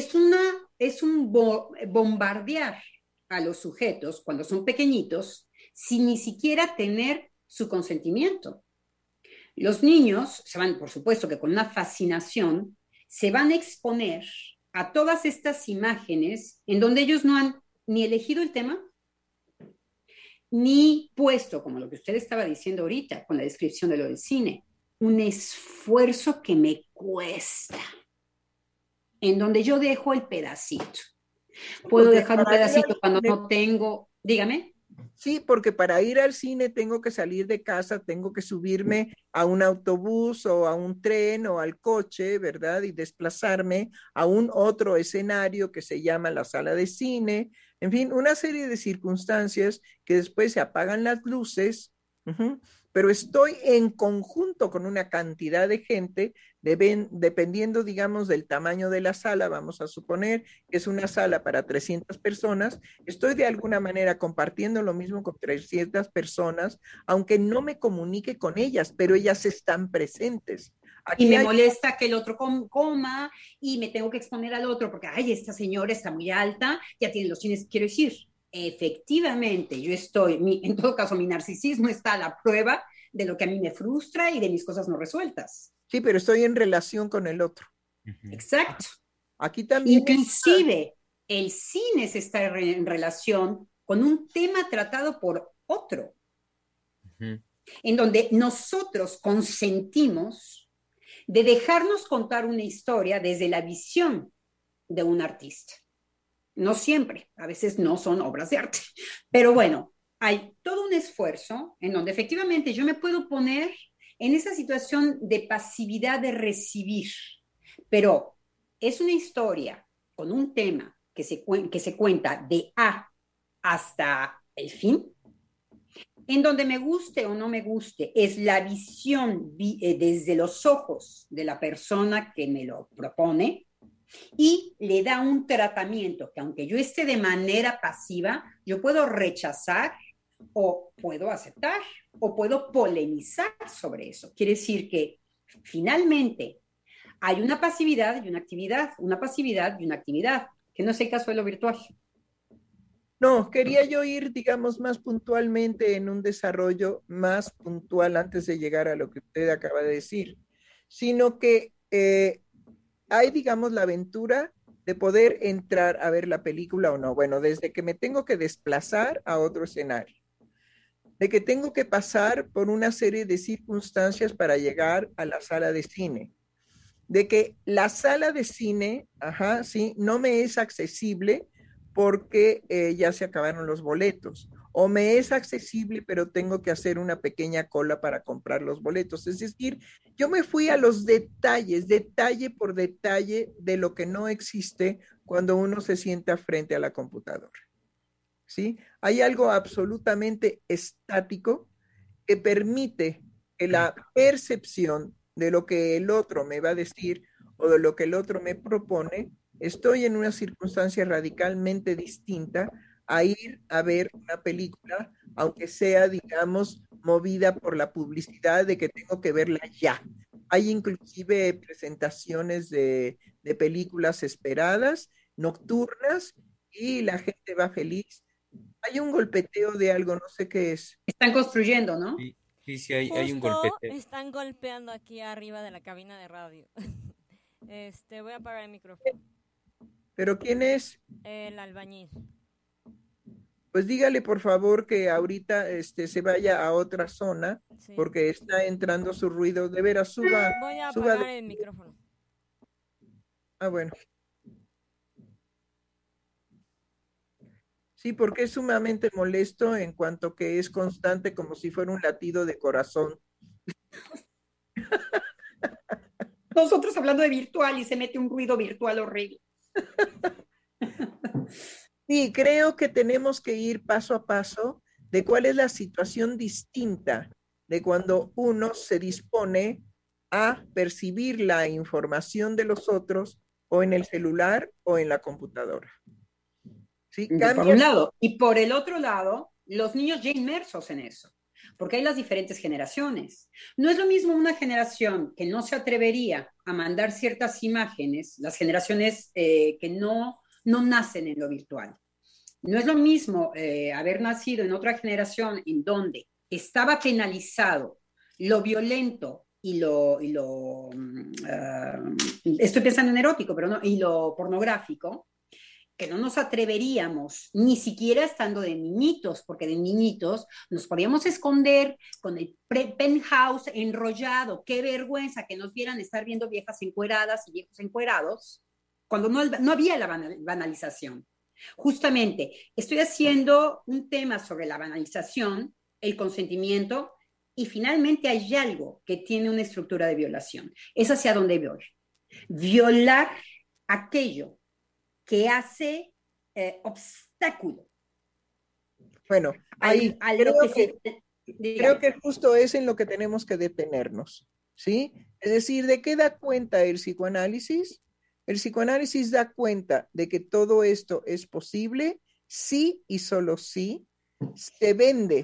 es un bombardear a los sujetos cuando son pequeñitos sin ni siquiera tener su consentimiento. Los niños se van, por supuesto que con una fascinación, se van a exponer a todas estas imágenes en donde ellos no han ni elegido el tema, ni puesto, como lo que usted estaba diciendo ahorita, con la descripción de lo del cine, un esfuerzo que me cuesta, en donde yo dejo el pedacito. Puedo porque dejar un para ir pedacito al cuando cine, no tengo, dígame. sí, porque para ir al cine tengo que salir de casa, tengo que subirme a un autobús o a un tren o al coche, ¿verdad? Y desplazarme a un otro escenario que se llama la sala de cine. En fin, una serie de circunstancias que después se apagan las luces, uh-huh, pero estoy en conjunto con una cantidad de gente, dependiendo, digamos, del tamaño de la sala, vamos a suponer que es una sala para 300 personas, estoy de alguna manera compartiendo lo mismo con 300 personas, aunque no me comunique con ellas, pero ellas están presentes. Y Aquí me hay... molesta que el otro coma y me tengo que exponer al otro porque, ay, esta señora está muy alta, ya tiene los chines. Quiero decir, efectivamente, yo estoy, en todo caso, mi narcisismo está a la prueba de lo que a mí me frustra y de mis cosas no resueltas. Sí, pero estoy en relación con el otro. Exacto. Aquí también está... Inclusive, el cine se está en relación con un tema tratado por otro, en donde nosotros consentimos de dejarnos contar una historia desde la visión de un artista. No siempre, a veces no son obras de arte, pero bueno, hay todo un esfuerzo en donde efectivamente yo me puedo poner en esa situación de pasividad de recibir, pero es una historia con un tema que se cuenta de A hasta el fin, En donde me guste o no me guste, es la visión desde los ojos de la persona que me lo propone y le da un tratamiento que aunque yo esté de manera pasiva, yo puedo rechazar o puedo aceptar o puedo polemizar sobre eso. Quiere decir que finalmente hay una pasividad y una actividad, una pasividad y una actividad, que no es el caso de lo virtual. No, quería yo ir, digamos, más puntualmente en un desarrollo más puntual antes de llegar a lo que usted acaba de decir, sino que hay, digamos, la aventura de poder entrar a ver la película o no. Bueno, desde que me tengo que desplazar a otro escenario, de que tengo que pasar por una serie de circunstancias para llegar a la sala de cine, de que la sala de cine, ajá, sí, no me es accesible porque ya se acabaron los boletos, o me es accesible pero tengo que hacer una pequeña cola para comprar los boletos. Es decir, yo me fui a los detalles, detalle por detalle de lo que no existe cuando uno se sienta frente a la computadora. ¿Sí? Hay algo absolutamente estático que permite que la percepción de lo que el otro me va a decir o de lo que el otro me propone, estoy en una circunstancia radicalmente distinta a ir a ver una película, aunque sea, digamos, movida por la publicidad de que tengo que verla ya. Hay inclusive presentaciones de películas esperadas, nocturnas, y la gente va feliz. Hay un golpeteo de algo, no sé qué es. Están construyendo, ¿no? Sí, sí, sí, hay un Justo golpeteo. están golpeando aquí arriba de la cabina de radio. Voy a apagar el micrófono. ¿Pero quién es? El albañil. Pues dígale por favor que ahorita se vaya a otra zona Sí. porque está entrando su ruido. De veras, suba, Voy a suba. apagar el micrófono. Ah, bueno. Sí, porque es sumamente molesto en cuanto que es constante como si fuera un latido de corazón. Nosotros hablando de virtual y se mete un ruido virtual horrible. Sí, creo que tenemos que ir paso a paso de cuál es la situación distinta de cuando uno se dispone a percibir la información de los otros o en el celular o en la computadora. ¿Sí? Por un lado. Y por el otro lado, los niños ya inmersos en eso, porque hay las diferentes generaciones. No es lo mismo una generación que no se atrevería a mandar ciertas imágenes, las generaciones que no nacen en lo virtual. No es lo mismo haber nacido en otra generación en donde estaba penalizado lo violento estoy pensando en erótico, pero no, y lo pornográfico, que no nos atreveríamos, ni siquiera estando de niñitos, porque de niñitos nos podíamos esconder con el penthouse enrollado. Qué vergüenza que nos vieran estar viendo viejas encueradas y viejos encuerados, cuando no había la banalización. Justamente, estoy haciendo un tema sobre la banalización, el consentimiento, y finalmente hay algo que tiene una estructura de violación. Es hacia donde voy. Violar aquello que hace obstáculo. Bueno, ahí creo que justo es en lo que tenemos que detenernos, ¿sí? Es decir, ¿de qué da cuenta el psicoanálisis? El psicoanálisis da cuenta de que todo esto es posible sí y solo sí se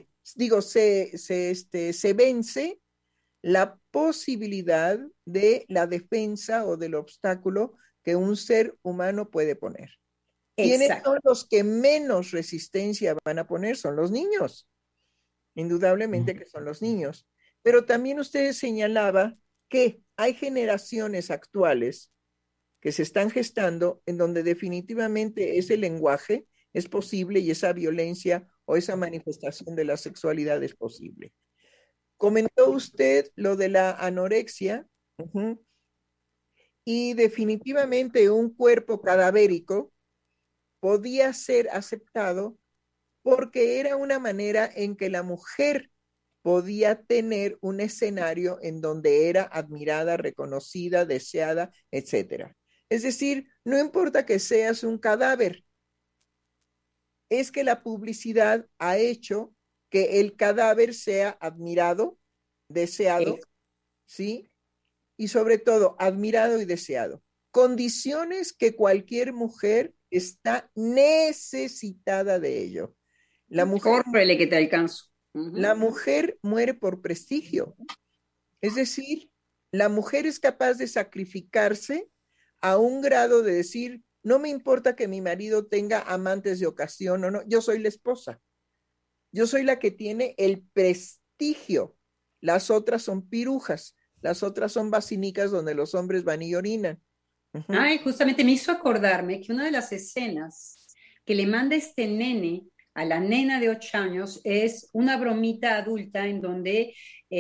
vence la posibilidad de la defensa o del obstáculo que un ser humano puede poner. ¿Quiénes son los que menos resistencia van a poner? Son los niños. Indudablemente que son los niños. Pero también usted señalaba que hay generaciones actuales que se están gestando en donde definitivamente ese lenguaje es posible y esa violencia o esa manifestación de la sexualidad es posible. Comentó usted lo de la anorexia, y definitivamente un cuerpo cadavérico podía ser aceptado porque era una manera en que la mujer podía tener un escenario en donde era admirada, reconocida, deseada, etc. Es decir, no importa que seas un cadáver, es que la publicidad ha hecho que el cadáver sea admirado, deseado, Eso. ¿sí? Y sobre todo, admirado y deseado. Condiciones que cualquier mujer está necesitada de ello. La mujer, Córrele que te alcanzo. la mujer muere por prestigio. Es decir, la mujer es capaz de sacrificarse a un grado de decir, no me importa que mi marido tenga amantes de ocasión o no, yo soy la esposa. Yo soy la que tiene el prestigio. Las otras son pirujas, las otras son basinicas donde los hombres van y orinan. Uh-huh. Ay, justamente me hizo acordarme que una de las escenas que le manda este nene a la nena de 8 años es una bromita adulta en donde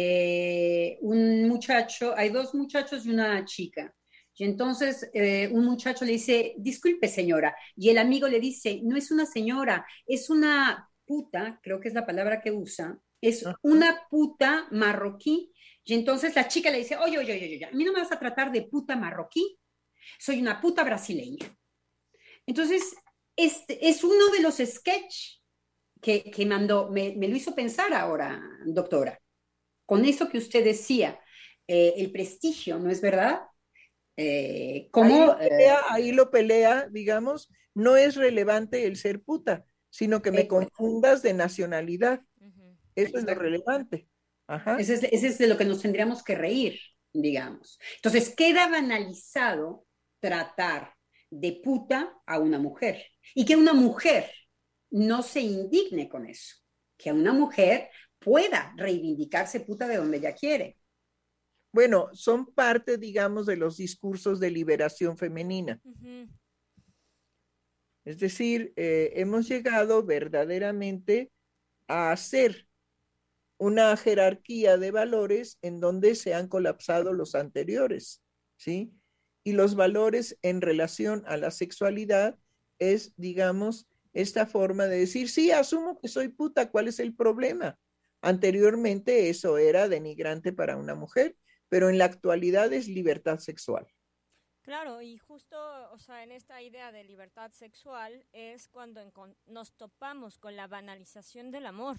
un muchacho, hay dos muchachos y una chica. Y entonces un muchacho le dice, disculpe señora, y el amigo le dice, no es una señora, es una puta, creo que es la palabra que usa, es una puta marroquí. Y entonces la chica le dice, oye, oye, oye, oye, a mí no me vas a tratar de puta marroquí, soy una puta brasileña. Entonces, este es uno de los sketches que mandó, me lo hizo pensar ahora, doctora, con eso que usted decía, el prestigio, ¿no es verdad? ¿Cómo? Ahí lo pelea, digamos, no es relevante el ser puta, sino que me confundas de nacionalidad. Eso es lo relevante. Ajá. Ese es de lo que nos tendríamos que reír, digamos. Entonces, queda banalizado tratar de puta a una mujer y que una mujer no se indigne con eso, que una mujer pueda reivindicarse puta de donde ella quiere. Bueno, son parte, digamos, de los discursos de liberación femenina. Es decir, hemos llegado verdaderamente a hacer una jerarquía de valores en donde se han colapsado los anteriores, ¿sí? Y los valores en relación a la sexualidad es, digamos, esta forma de decir, sí, asumo que soy puta, ¿cuál es el problema? Anteriormente eso era denigrante para una mujer, pero en la actualidad es libertad sexual. Claro, y justo, o sea, en esta idea de libertad sexual es cuando nos topamos con la banalización del amor.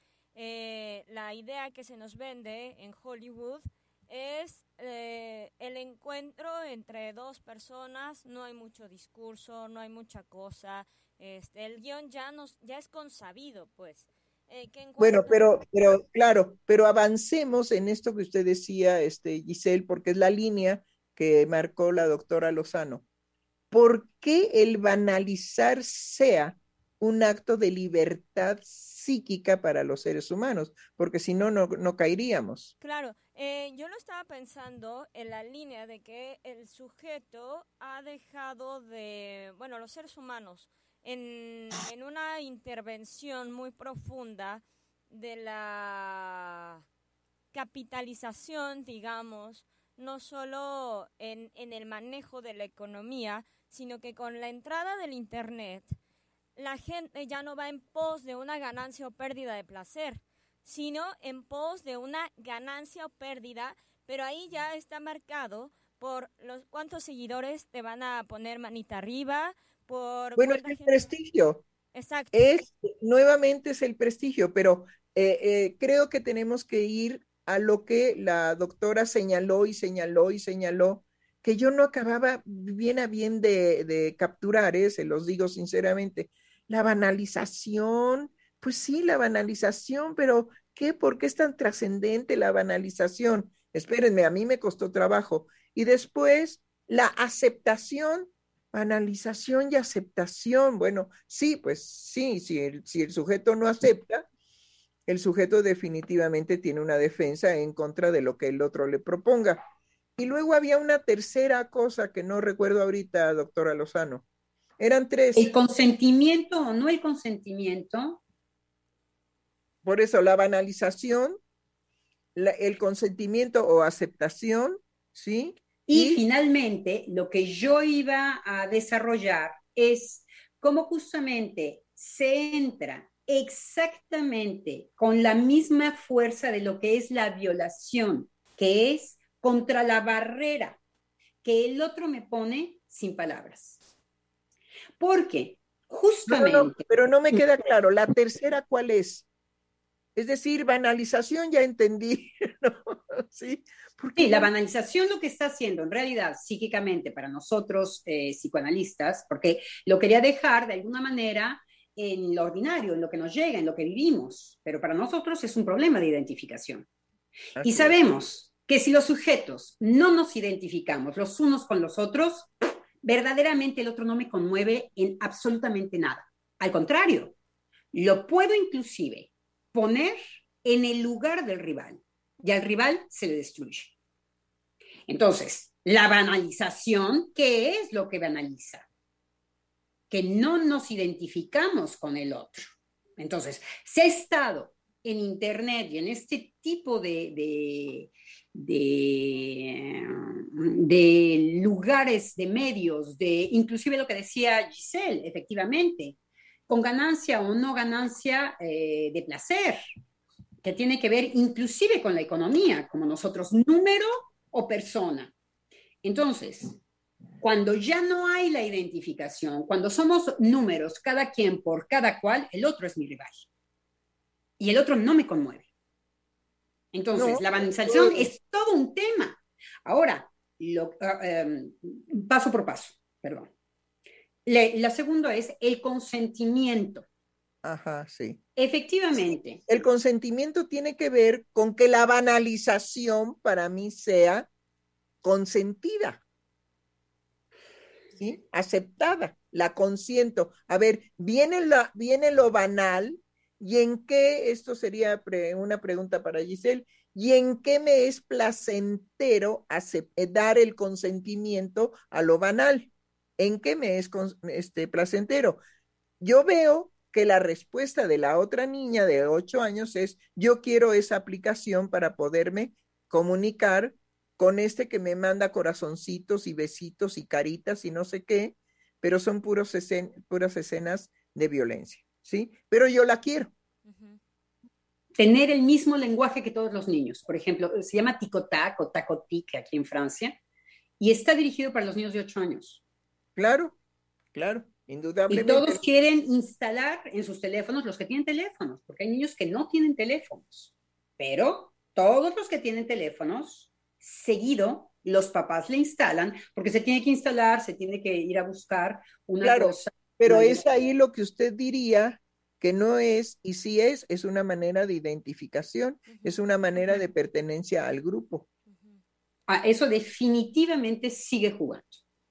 La idea que se nos vende en Hollywood es el encuentro entre dos personas, no hay mucho discurso, no hay mucha cosa, el guión ya es consabido, pues. Bueno, pero claro, pero avancemos en esto que usted decía, Giselle, porque es la línea que marcó la doctora Lozano. ¿Por qué el banalizar sea un acto de libertad psíquica para los seres humanos? Porque si no, no caeríamos. Claro, yo lo estaba pensando en la línea de que el sujeto ha dejado de, bueno, los seres humanos, en una intervención muy profunda de la capitalización, digamos, no solo en el manejo de la economía, sino que con la entrada del Internet, la gente ya no va en pos de una ganancia o pérdida de placer, sino en pos de una ganancia o pérdida, pero ahí ya está marcado por los cuántos seguidores te van a poner manita arriba, por bueno, es cuánta el gente... prestigio. Exacto. Nuevamente es el prestigio, pero creo que tenemos que ir a lo que la doctora señaló y señaló y señaló, que yo no acababa bien a bien de capturar, se los digo sinceramente. La banalización, pues sí, la banalización, pero ¿qué? ¿Por qué es tan trascendente la banalización? Espérenme, a mí me costó trabajo. Y después, la aceptación, banalización y aceptación. Bueno, sí, pues sí, si el sujeto no acepta, el sujeto definitivamente tiene una defensa en contra de lo que el otro le proponga. Y luego había una tercera cosa que no recuerdo ahorita, doctora Lozano. Eran tres. El consentimiento o no el consentimiento. Por eso la banalización, el consentimiento o aceptación, ¿sí? Y finalmente, lo que yo iba a desarrollar es cómo justamente se entra exactamente con la misma fuerza de lo que es la violación, que es contra la barrera que el otro me pone sin palabras. Porque justamente... pero no me queda claro, ¿la tercera cuál es? Es decir, banalización ya entendí, ¿no? Sí, porque Sí, la banalización lo que está haciendo en realidad psíquicamente para nosotros psicoanalistas, porque lo quería dejar de alguna manera en lo ordinario, en lo que nos llega, en lo que vivimos, pero para nosotros es un problema de identificación. Y así es. sabemos que si los sujetos no nos identificamos los unos con los otros, verdaderamente el otro no me conmueve en absolutamente nada. Al contrario, lo puedo inclusive poner en el lugar del rival y al rival se le destruye. Entonces, la banalización, ¿qué es lo que banaliza? Que no nos identificamos con el otro. Entonces, se ha estado en Internet y en este tipo de lugares, de medios, inclusive lo que decía Giselle, efectivamente, con ganancia o no ganancia de placer, que tiene que ver inclusive con la economía, como nosotros, número o persona. Entonces, cuando ya no hay la identificación, cuando somos números, cada quien por cada cual, el otro es mi rival. Y el otro no me conmueve. Entonces, No, la banalización es todo un tema. Ahora, paso por paso, perdón. La segunda es el consentimiento. ajá, sí. Efectivamente. El consentimiento tiene que ver con que la banalización para mí sea consentida, ¿sí? Aceptada, la consiento. A ver, viene lo banal, ¿y en qué? Esto sería una pregunta para Giselle. ¿Y en qué me es placentero dar el consentimiento a lo banal? ¿En qué me es placentero? Yo veo que la respuesta de la otra niña de 8 años es, yo quiero esa aplicación para poderme comunicar con este que me manda corazoncitos y besitos y caritas y no sé qué, pero son puras escenas de violencia, ¿sí? Pero yo la quiero. Tener el mismo lenguaje que todos los niños. Por ejemplo, se llama Ticotac o Tacotic aquí en Francia y está dirigido para los niños de 8 años. Claro, claro, Y indudablemente. todos quieren instalar en sus teléfonos, los que tienen teléfonos, porque hay niños que no tienen teléfonos, pero todos los que tienen teléfonos, seguido los papás le instalan, porque se tiene que instalar, se tiene que ir a buscar una Claro, cosa. pero es ahí lo que usted diría que no es, y sí es una manera de identificación, es una manera de pertenencia al grupo. Eso definitivamente sigue jugando.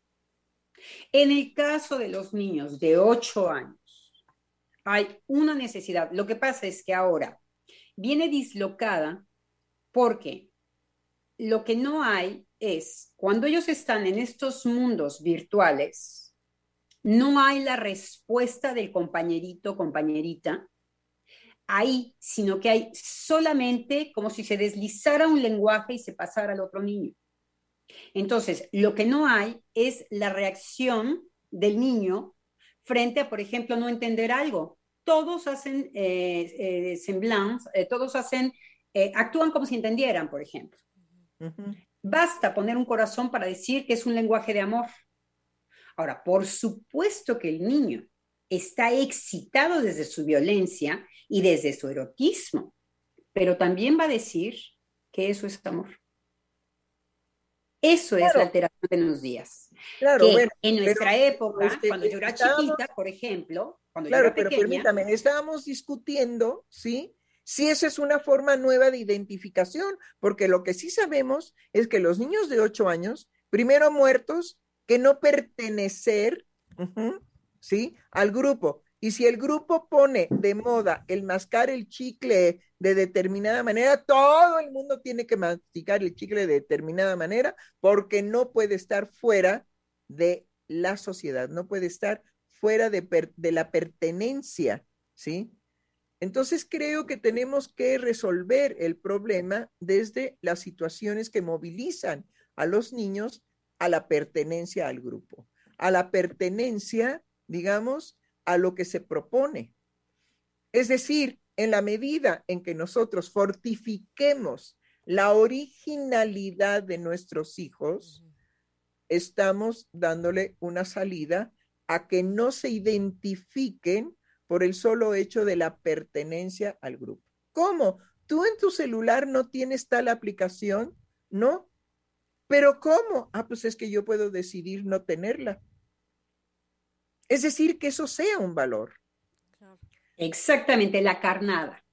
En el caso de los niños de 8 años, hay una necesidad. Lo que pasa es que ahora viene dislocada porque lo que no hay es, cuando ellos están en estos mundos virtuales, no hay la respuesta del compañerito, compañerita, ahí, sino que hay solamente como si se deslizara un lenguaje y se pasara al otro niño. Entonces, lo que no hay es la reacción del niño frente a, por ejemplo, no entender algo. Todos hacen semblance, todos actúan como si entendieran, por ejemplo. Basta poner un corazón para decir que es un lenguaje de amor. Ahora, por supuesto que el niño está excitado desde su violencia y desde su erotismo, pero también va a decir que eso es amor. Eso es la alteración de los días. Claro, que bueno, en nuestra época, cuando yo era estábamos, chiquita, por ejemplo, cuando yo claro, era pero pequeña, permítame, estábamos discutiendo, ¿sí? Si esa es una forma nueva de identificación, porque lo que sí sabemos es que los niños de 8 años, primero muertos, que no pertenecer, ¿sí? Al grupo. Y si el grupo pone de moda el mascar el chicle de determinada manera, todo el mundo tiene que masticar el chicle de determinada manera porque no puede estar fuera de la sociedad, no puede estar fuera de la pertenencia, ¿sí? Entonces creo que tenemos que resolver el problema desde las situaciones que movilizan a los niños a la pertenencia al grupo, a la pertenencia, digamos, a lo que se propone. Es decir, en la medida en que nosotros fortifiquemos la originalidad de nuestros hijos, estamos dándole una salida a que no se identifiquen por el solo hecho de la pertenencia al grupo. ¿Cómo? ¿Tú en tu celular no tienes tal aplicación? ¿No? ¿Pero cómo? Ah, pues es que yo puedo decidir no tenerla. Es decir, que eso sea un valor. Claro. Exactamente, la carnada.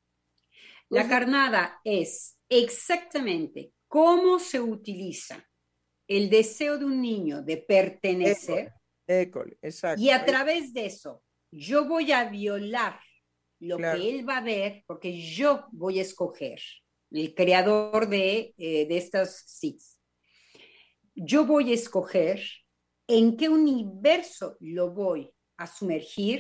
La Pues carnada es exactamente cómo se utiliza el deseo de un niño de pertenecer école, y exacto. a través de eso yo voy a violar lo Claro. que él va a ver porque yo voy a escoger, el creador de estas SIDS. Yo voy a escoger en qué universo lo voy a sumergir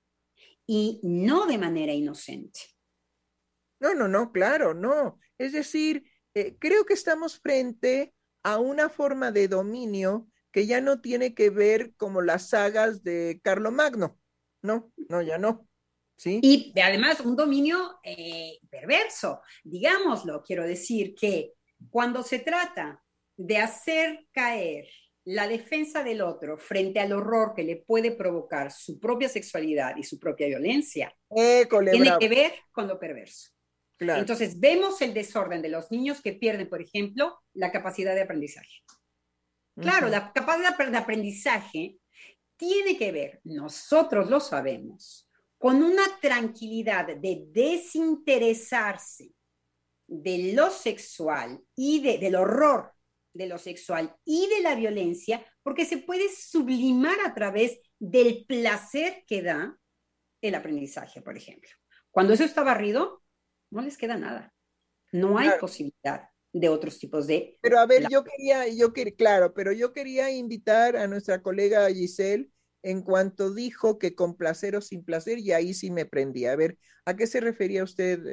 y no de manera inocente. No, no, no, claro, no. Es decir, creo que estamos frente a una forma de dominio que ya no tiene que ver como las sagas de Carlomagno. No, no, ya no. ¿Sí? Y además un dominio perverso, digámoslo, quiero decir que cuando se trata de hacer caer la defensa del otro frente al horror que le puede provocar su propia sexualidad y su propia violencia, École, tiene bravo. que ver con lo perverso. Claro. Entonces vemos el desorden de los niños que pierden, por ejemplo, la capacidad de aprendizaje. Claro, la capacidad de aprendizaje tiene que ver, nosotros lo sabemos, con una tranquilidad de desinteresarse de lo sexual y del horror de lo sexual y de la violencia, porque se puede sublimar a través del placer que da el aprendizaje, por ejemplo. Cuando eso está barrido, no les queda nada. No hay Claro. posibilidad de otros tipos de... Pero a ver, claro, pero yo quería invitar a nuestra colega Giselle en cuanto dijo que con placer o sin placer, y ahí sí me prendí. A ver, ¿a qué se refería usted,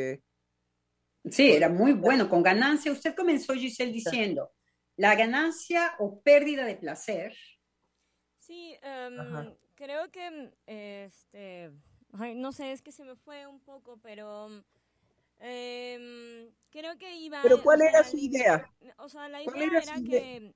Sí, era muy bueno, con ganancia. Usted comenzó, Giselle, diciendo, la ganancia o pérdida de placer. Sí, Ajá. creo que, ay, no sé, es que se me fue un poco, pero creo que iba, Pero o ¿cuál sea, era su idea? la ¿Cuál idea era su era idea? que,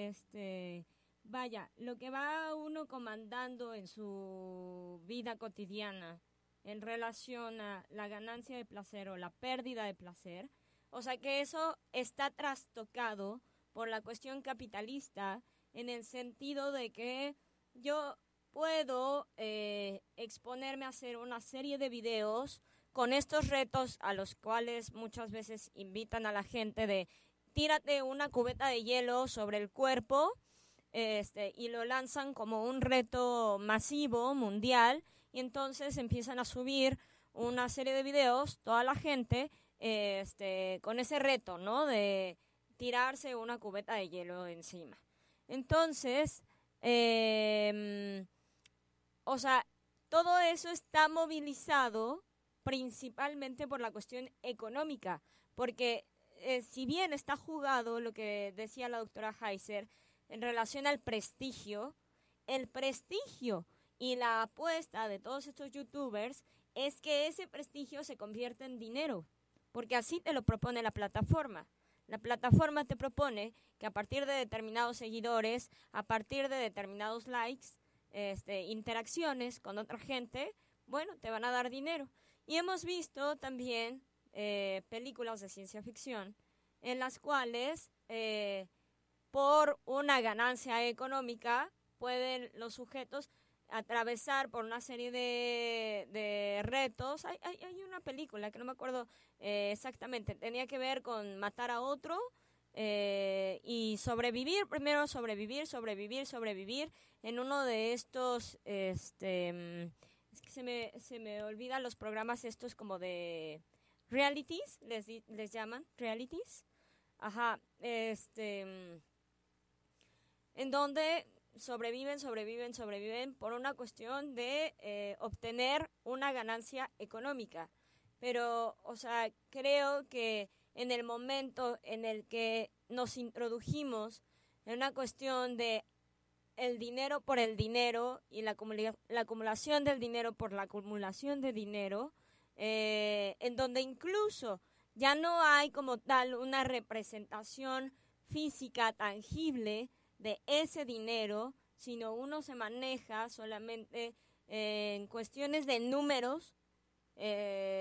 vaya, lo que va uno comandando en su vida cotidiana en relación a la ganancia de placer o la pérdida de placer, o sea, que eso está trastocado por la cuestión capitalista en el sentido de que yo puedo exponerme a hacer una serie de videos con estos retos a los cuales muchas veces invitan a la gente de tírate una cubeta de hielo sobre el cuerpo y lo lanzan como un reto masivo, mundial, y entonces empiezan a subir una serie de videos, toda la gente, con ese reto, ¿no? De tirarse una cubeta de hielo encima. Entonces, o sea, todo eso está movilizado principalmente por la cuestión económica, porque si bien está jugado lo que decía la doctora Heiser en relación al prestigio, el prestigio y la apuesta de todos estos youtubers es que ese prestigio se convierte en dinero, porque así te lo propone la plataforma. La plataforma te propone que a partir de determinados seguidores, a partir de determinados likes, interacciones con otra gente, bueno, te van a dar dinero. Y hemos visto también películas de ciencia ficción en las cuales por una ganancia económica pueden los sujetos atravesar por una serie de retos. Hay una película que no me acuerdo exactamente, tenía que ver con matar a otro y sobrevivir, primero sobrevivir en uno de estos, es que se me olvidan los programas estos como de realities, les llaman realities, ajá, en donde sobreviven por una cuestión de obtener una ganancia económica. Pero, o sea, creo que en el momento en el que nos introdujimos en una cuestión de el dinero por el dinero y la acumulación del dinero por la acumulación de dinero, en donde incluso ya no hay como tal una representación física tangible de ese dinero, sino uno se maneja solamente en cuestiones de números,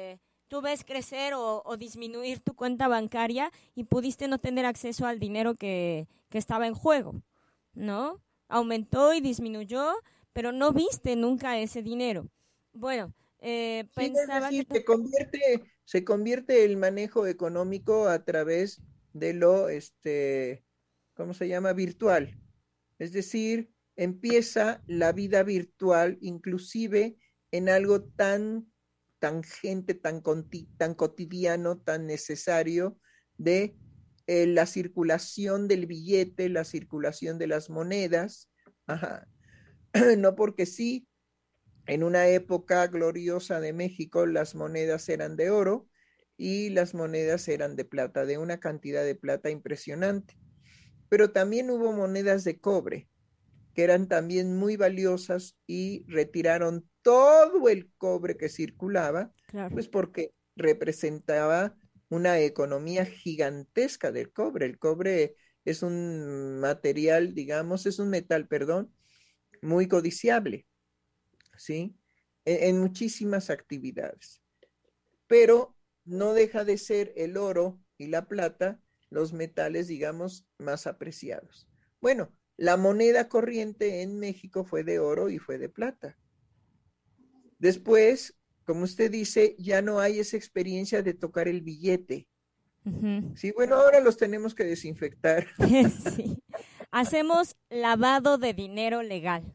tú ves crecer o disminuir tu cuenta bancaria y pudiste no tener acceso al dinero que estaba en juego, ¿no? Aumentó y disminuyó, pero no viste nunca ese dinero. Bueno, Sí, es pensaba decir, que... se convierte el manejo económico a través de lo, ¿cómo se llama? Virtual. Es decir, empieza la vida virtual, inclusive en algo tan tangente, tan cotidiano, tan necesario de la circulación del billete, la circulación de las monedas. Ajá. No porque sí, en una época gloriosa de México las monedas eran de oro y las monedas eran de plata, de una cantidad de plata impresionante. Pero también hubo monedas de cobre, que eran también muy valiosas y retiraron todo el cobre que circulaba, Claro. pues porque representaba una economía gigantesca del cobre. El cobre es un material, digamos, es un metal, perdón, muy codiciable, ¿sí? En muchísimas actividades. Pero no deja de ser el oro y la plata los metales, digamos, más apreciados. Bueno, la moneda corriente en México fue de oro y fue de plata. Después, como usted dice, ya no hay esa experiencia de tocar el billete. Ujú. Sí, bueno, ahora los tenemos que desinfectar. Sí. Hacemos lavado de dinero legal.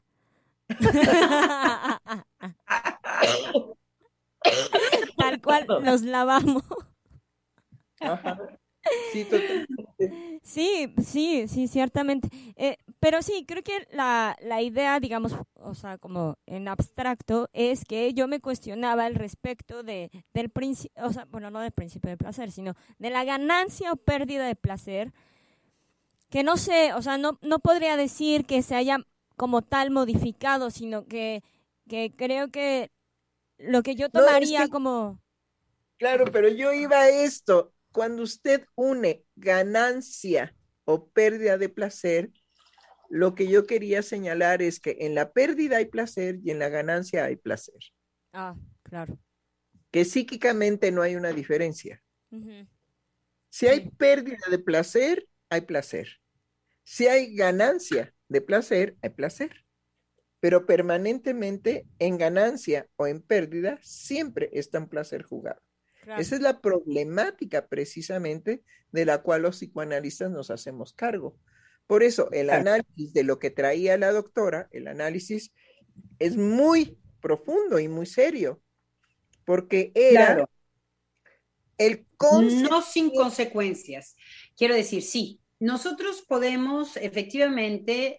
Tal cual los lavamos. Ajá. Sí, totalmente. Sí, ciertamente. Pero sí, creo que la idea, digamos, o sea, como en abstracto, es que yo me cuestionaba al respecto del principio, o sea, bueno, no del principio de placer, sino de la ganancia o pérdida de placer, que no sé, o sea, no podría decir que se haya como tal modificado, sino que creo que lo que yo No, es tomaría que, como... claro, pero yo iba a esto. Cuando usted une ganancia o pérdida de placer, lo que yo quería señalar es que en la pérdida hay placer y en la ganancia hay placer. Ah, claro. Que psíquicamente no hay una diferencia. Ujú. Si hay Sí. pérdida de placer, hay placer. Si hay ganancia de placer, hay placer. Pero permanentemente en ganancia o en pérdida, siempre está en placer jugado. Claro. Esa es la problemática precisamente de la cual los psicoanalistas nos hacemos cargo. Por eso el análisis de lo que traía la doctora, el análisis es muy profundo y muy serio, porque era Claro, el no sin consentimiento. consecuencias. Quiero decir, sí, nosotros podemos efectivamente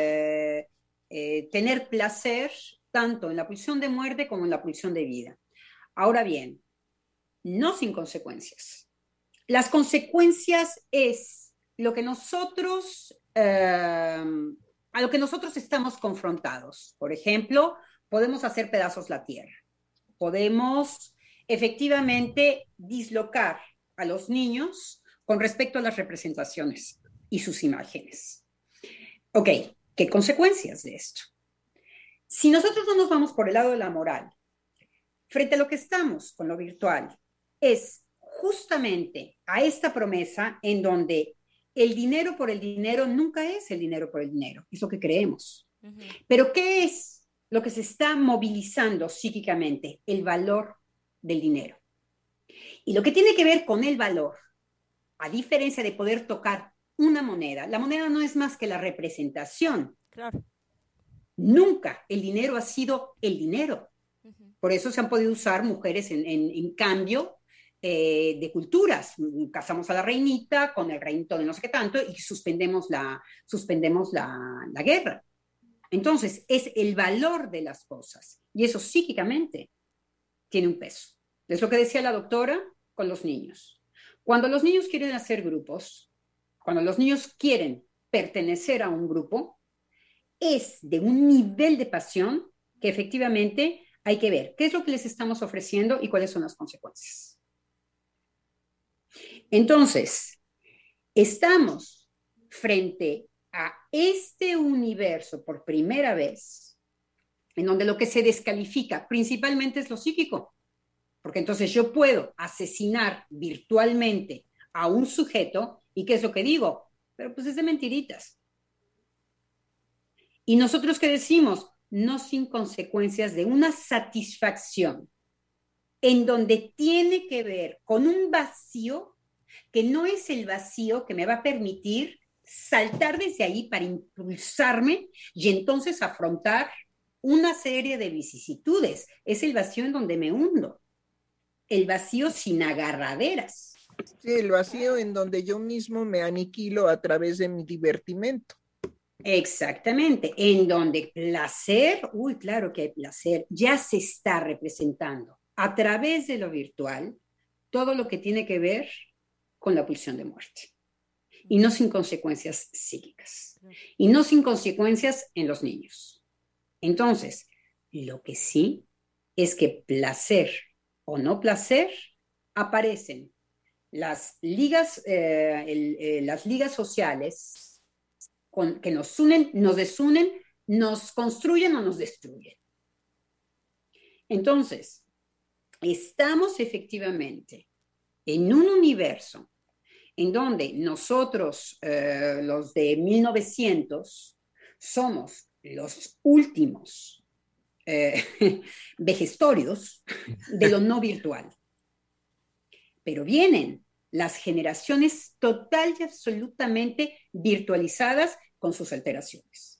tener placer tanto en la pulsión de muerte como en la pulsión de vida. Ahora bien, no sin consecuencias. Las consecuencias es lo que nosotros, a lo que nosotros estamos confrontados. Por ejemplo, podemos hacer pedazos la tierra, podemos efectivamente dislocar a los niños con respecto a las representaciones y sus imágenes. Ok, ¿qué consecuencias de esto? Si nosotros no nos vamos por el lado de la moral, frente a lo que estamos con lo virtual, es justamente a esta promesa en donde el dinero por el dinero nunca es el dinero por el dinero, es lo que creemos. Ujú. Pero ¿qué es lo que se está movilizando psíquicamente? El valor del dinero. Y lo que tiene que ver con el valor, a diferencia de poder tocar una moneda, la moneda no es más que la representación. Claro. Nunca el dinero ha sido el dinero. Ujú. Por eso se han podido usar mujeres en cambio de culturas. Casamos a la reinita con el reinito de no sé qué tanto y suspendemos la guerra. Entonces, es el valor de las cosas y eso psíquicamente tiene un peso. Es lo que decía la doctora con los niños. Cuando los niños quieren hacer grupos, cuando los niños quieren pertenecer a un grupo, es de un nivel de pasión que efectivamente hay que ver qué es lo que les estamos ofreciendo y cuáles son las consecuencias. Entonces, estamos frente a este universo por primera vez, en donde lo que se descalifica principalmente es lo psíquico. porque entonces yo puedo asesinar virtualmente a un sujeto, ¿y qué es lo que digo? Pero pues es de mentiritas. ¿Y nosotros qué decimos? No sin consecuencias de una satisfacción en donde tiene que ver con un vacío que no es el vacío que me va a permitir saltar desde ahí para impulsarme y entonces afrontar una serie de vicisitudes. Es el vacío en donde me hundo, el vacío sin agarraderas. Sí, el vacío en donde yo mismo me aniquilo a través de mi divertimento. Exactamente, en donde placer, uy, claro que hay placer, ya se está representando a través de lo virtual todo lo que tiene que ver con la pulsión de muerte. Y no sin consecuencias psíquicas. Y no sin consecuencias en los niños. Entonces, lo que sí es que placer o no placer aparecen las ligas sociales que nos unen, nos desunen, nos construyen o nos destruyen. Entonces, estamos efectivamente en un universo en donde nosotros, los de 1900, somos los últimos vejestorios de lo no virtual. Pero vienen las generaciones total y absolutamente virtualizadas con sus alteraciones.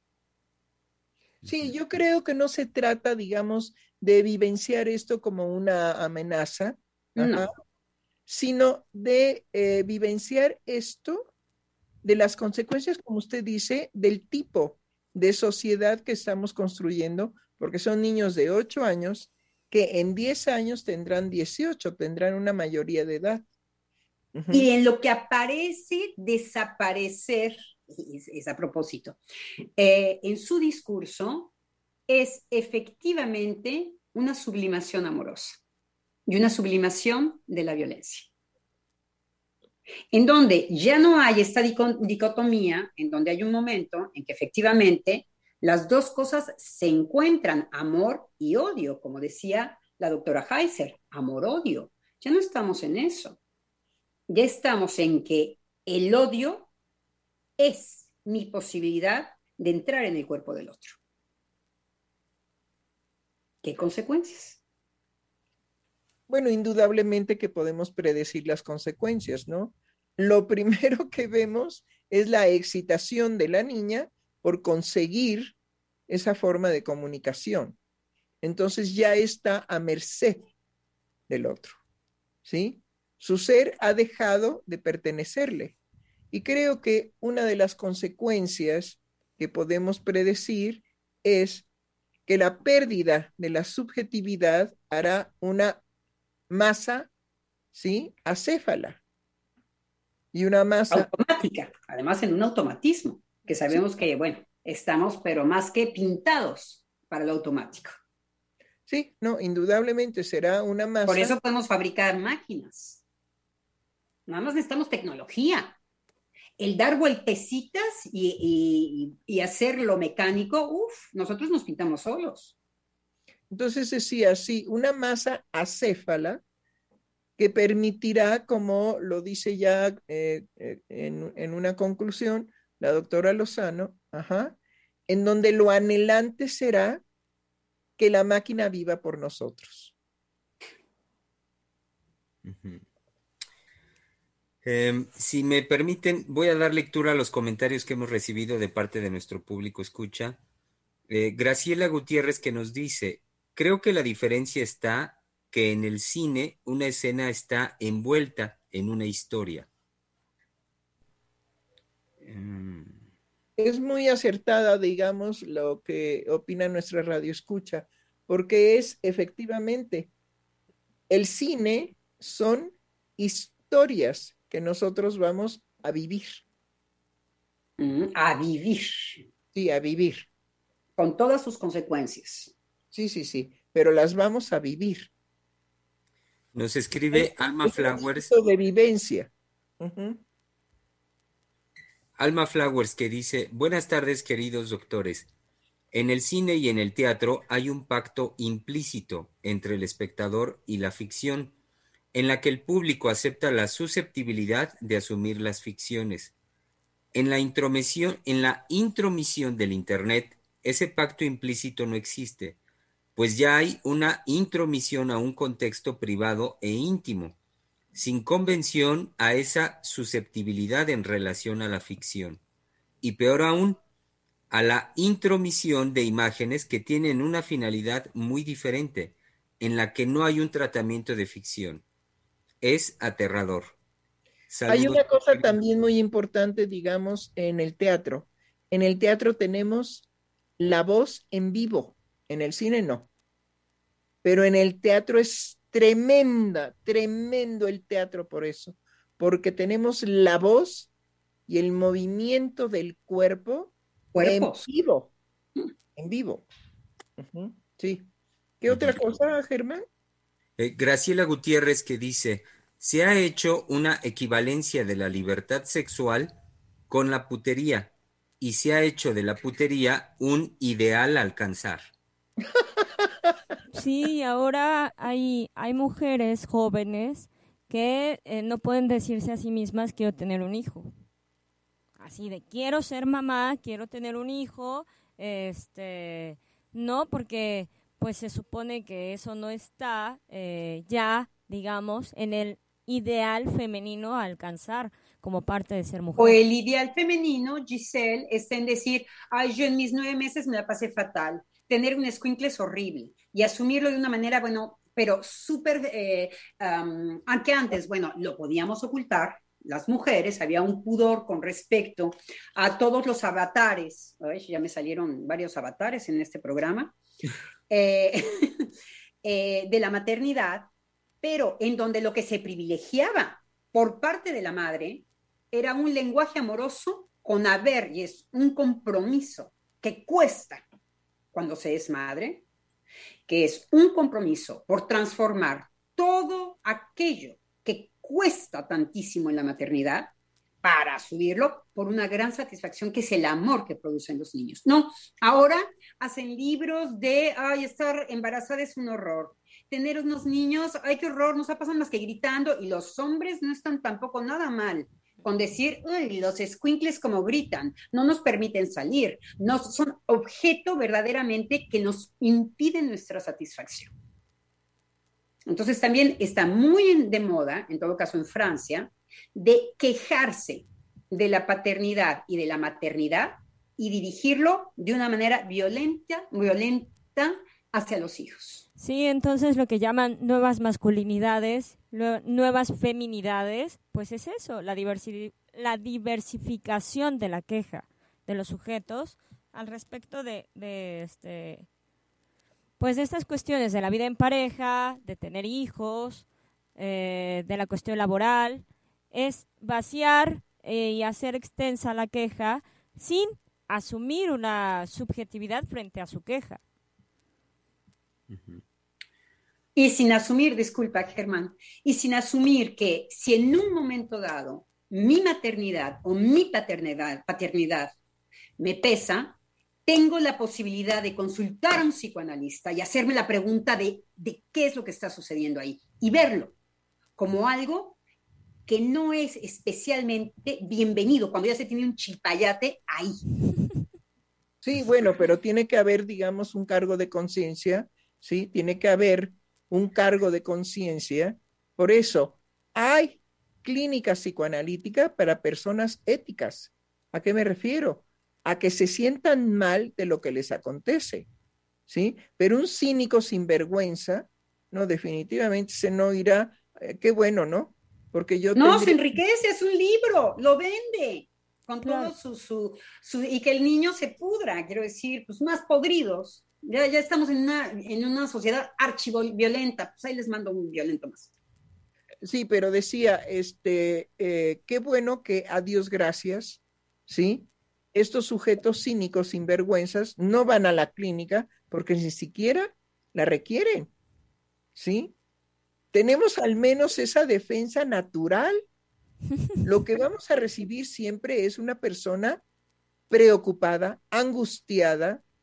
Sí, yo creo que no se trata, digamos, de vivenciar esto como una amenaza, No. sino de vivenciar esto de las consecuencias, como usted dice, del tipo de sociedad que estamos construyendo, porque son niños de 8 años que en 10 años tendrán 18, tendrán una mayoría de edad. Y en lo que aparece desaparecer, es a propósito, en su discurso es efectivamente una sublimación amorosa y una sublimación de la violencia. En donde ya no hay esta dicotomía, en donde hay un momento en que efectivamente las dos cosas se encuentran, amor y odio, como decía la doctora Heiser, amor-odio. Ya no estamos en eso. Ya estamos en que el odio es mi posibilidad de entrar en el cuerpo del otro. ¿Qué consecuencias? Bueno, indudablemente que podemos predecir las consecuencias, ¿no? Lo primero que vemos es la excitación de la niña por conseguir esa forma de comunicación. Entonces ya está a merced del otro, ¿sí? Su ser ha dejado de pertenecerle. Y creo que una de las consecuencias que podemos predecir es que la pérdida de la subjetividad hará una masa, ¿sí? Acéfala. Y una masa automática, además en un automatismo, que sabemos que, bueno, estamos pero más que pintados para lo automático. Sí, no, indudablemente será una masa. Por eso podemos fabricar máquinas. Nada más necesitamos tecnología. El dar vueltecitas y hacerlo mecánico, nosotros nos pintamos solos. Entonces decía, sí, una masa acéfala que permitirá, como lo dice ya en una conclusión la doctora Lozano, en donde lo anhelante será que la máquina viva por nosotros. Si me permiten, voy a dar lectura a los comentarios que hemos recibido de parte de nuestro público escucha. Graciela Gutiérrez, que nos dice, creo que la diferencia está que en el cine una escena está envuelta en una historia. Es muy acertada, digamos, lo que opina nuestra radio escucha, porque es efectivamente, el cine son historias que nosotros vamos a vivir. A vivir. Sí, a vivir. Con todas sus consecuencias. Sí, pero las vamos a vivir. Nos escribe Alma Flowers. De vivencia. Alma Flowers, que dice, buenas tardes, queridos doctores. En el cine y en el teatro hay un pacto implícito entre el espectador y la ficción, en la que el público acepta la susceptibilidad de asumir las ficciones. En la intromisión del Internet, ese pacto implícito no existe, pues ya hay una intromisión a un contexto privado e íntimo, sin convención a esa susceptibilidad en relación a la ficción. Y peor aún, a la intromisión de imágenes que tienen una finalidad muy diferente, en la que no hay un tratamiento de ficción. Es aterrador. Hay Saludos. una cosa también muy importante, digamos, en el teatro. En el teatro tenemos la voz en vivo, en el cine no. Pero en el teatro es tremendo el teatro por eso, porque tenemos la voz y el movimiento del cuerpo Cuerpos. en vivo. Uh-huh. Sí. ¿Qué otra cosa, Germán? Graciela Gutiérrez que dice, se ha hecho una equivalencia de la libertad sexual con la putería y se ha hecho de la putería un ideal a alcanzar. Sí, ahora hay mujeres jóvenes que no pueden decirse a sí mismas quiero tener un hijo. Así de quiero ser mamá, quiero tener un hijo, no, porque pues se supone que eso no está ya, digamos, en el ideal femenino a alcanzar como parte de ser mujer. O el ideal femenino, Giselle, está en decir, ay, yo en mis 9 meses me la pasé fatal. Tener un escuincle es horrible. Y asumirlo de una manera, bueno, pero súper, aunque antes, bueno, lo podíamos ocultar, las mujeres, había un pudor con respecto a todos los avatares. Ay, ya me salieron varios avatares en este programa. De la maternidad, pero en donde lo que se privilegiaba por parte de la madre era un lenguaje amoroso con haber, y es un compromiso que cuesta cuando se es madre, que es un compromiso por transformar todo aquello que cuesta tantísimo en la maternidad para subirlo por una gran satisfacción que es el amor que producen los niños. No, ahora hacen libros de, ay, estar embarazada es un horror. Tener unos niños, ay, qué horror, no se pasan más que gritando, y los hombres no están tampoco nada mal con decir, uy, los escuincles como gritan, no nos permiten salir, no son objeto verdaderamente que nos impiden nuestra satisfacción. Entonces también está muy de moda, en todo caso en Francia, de quejarse de la paternidad y de la maternidad y dirigirlo de una manera violenta hacia los hijos. Sí, entonces lo que llaman nuevas masculinidades, nuevas feminidades, pues es eso, la diversificación de la queja de los sujetos al respecto pues de estas cuestiones de la vida en pareja, de tener hijos, de la cuestión laboral, es vaciar y hacer extensa la queja sin asumir una subjetividad frente a su queja. Y sin asumir, disculpa, Germán, y sin asumir que si en un momento dado mi maternidad o mi paternidad me pesa, tengo la posibilidad de consultar a un psicoanalista y hacerme la pregunta de qué es lo que está sucediendo ahí y verlo como algo que no es especialmente bienvenido cuando ya se tiene un chilpayate ahí. Sí, bueno, pero tiene que haber, digamos, un cargo de conciencia, ¿sí? Tiene que haber un cargo de conciencia. Por eso, hay clínica psicoanalítica para personas éticas. ¿A qué me refiero? A que se sientan mal de lo que les acontece, ¿sí? Pero un cínico sinvergüenza, no, definitivamente se no irá, qué bueno, ¿no? Porque yo no, se enriquece, es un libro, lo vende, con claro. todo y que el niño se pudra, quiero decir, pues más podridos. Ya estamos en una sociedad archiviolenta, pues ahí les mando un violento más. Sí, pero decía, qué bueno que a Dios gracias, ¿sí? Estos sujetos cínicos, sinvergüenzas, no van a la clínica porque ni siquiera la requieren, ¿sí? Tenemos al menos esa defensa natural. Lo que vamos a recibir siempre es una persona preocupada, angustiada,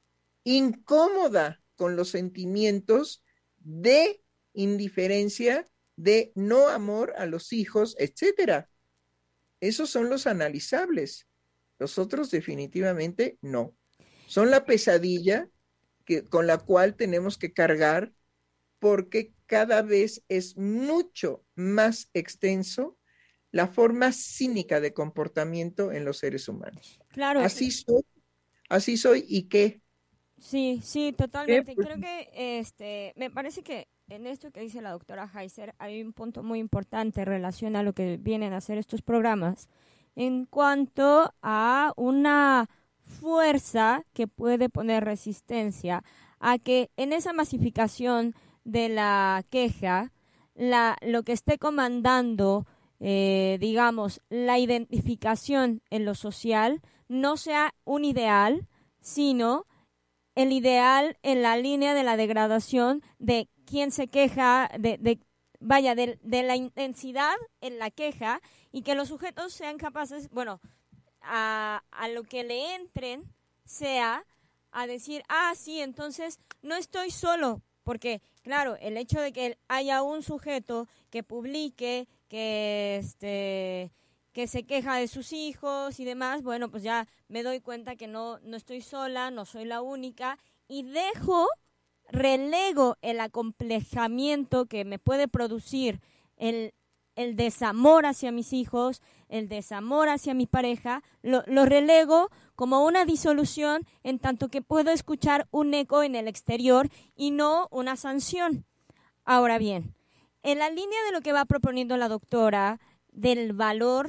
incómoda con los sentimientos de indiferencia, de no amor a los hijos, etcétera. Esos son los analizables. Los otros definitivamente no. Son la pesadilla con la cual tenemos que cargar, porque cada vez es mucho más extenso la forma cínica de comportamiento en los seres humanos. Claro. Así soy, ¿y qué? Sí, totalmente. Creo que me parece que en esto que dice la doctora Heiser hay un punto muy importante en relación a lo que vienen a hacer estos programas en cuanto a una fuerza que puede poner resistencia a que en esa masificación de la queja, lo que esté comandando, digamos, la identificación en lo social no sea un ideal, sino el ideal en la línea de la degradación de quien se queja, de la intensidad en la queja, y que los sujetos sean capaces, a lo que le entren sea a decir, sí, entonces no estoy solo, porque claro, el hecho de que haya un sujeto que publique, que se queja de sus hijos y demás, pues ya me doy cuenta que no estoy sola, no soy la única, y relego el acomplejamiento que me puede producir el desamor hacia mis hijos, el desamor hacia mi pareja, lo relego como una disolución, en tanto que puedo escuchar un eco en el exterior y no una sanción. Ahora bien, en la línea de lo que va proponiendo la doctora, del valor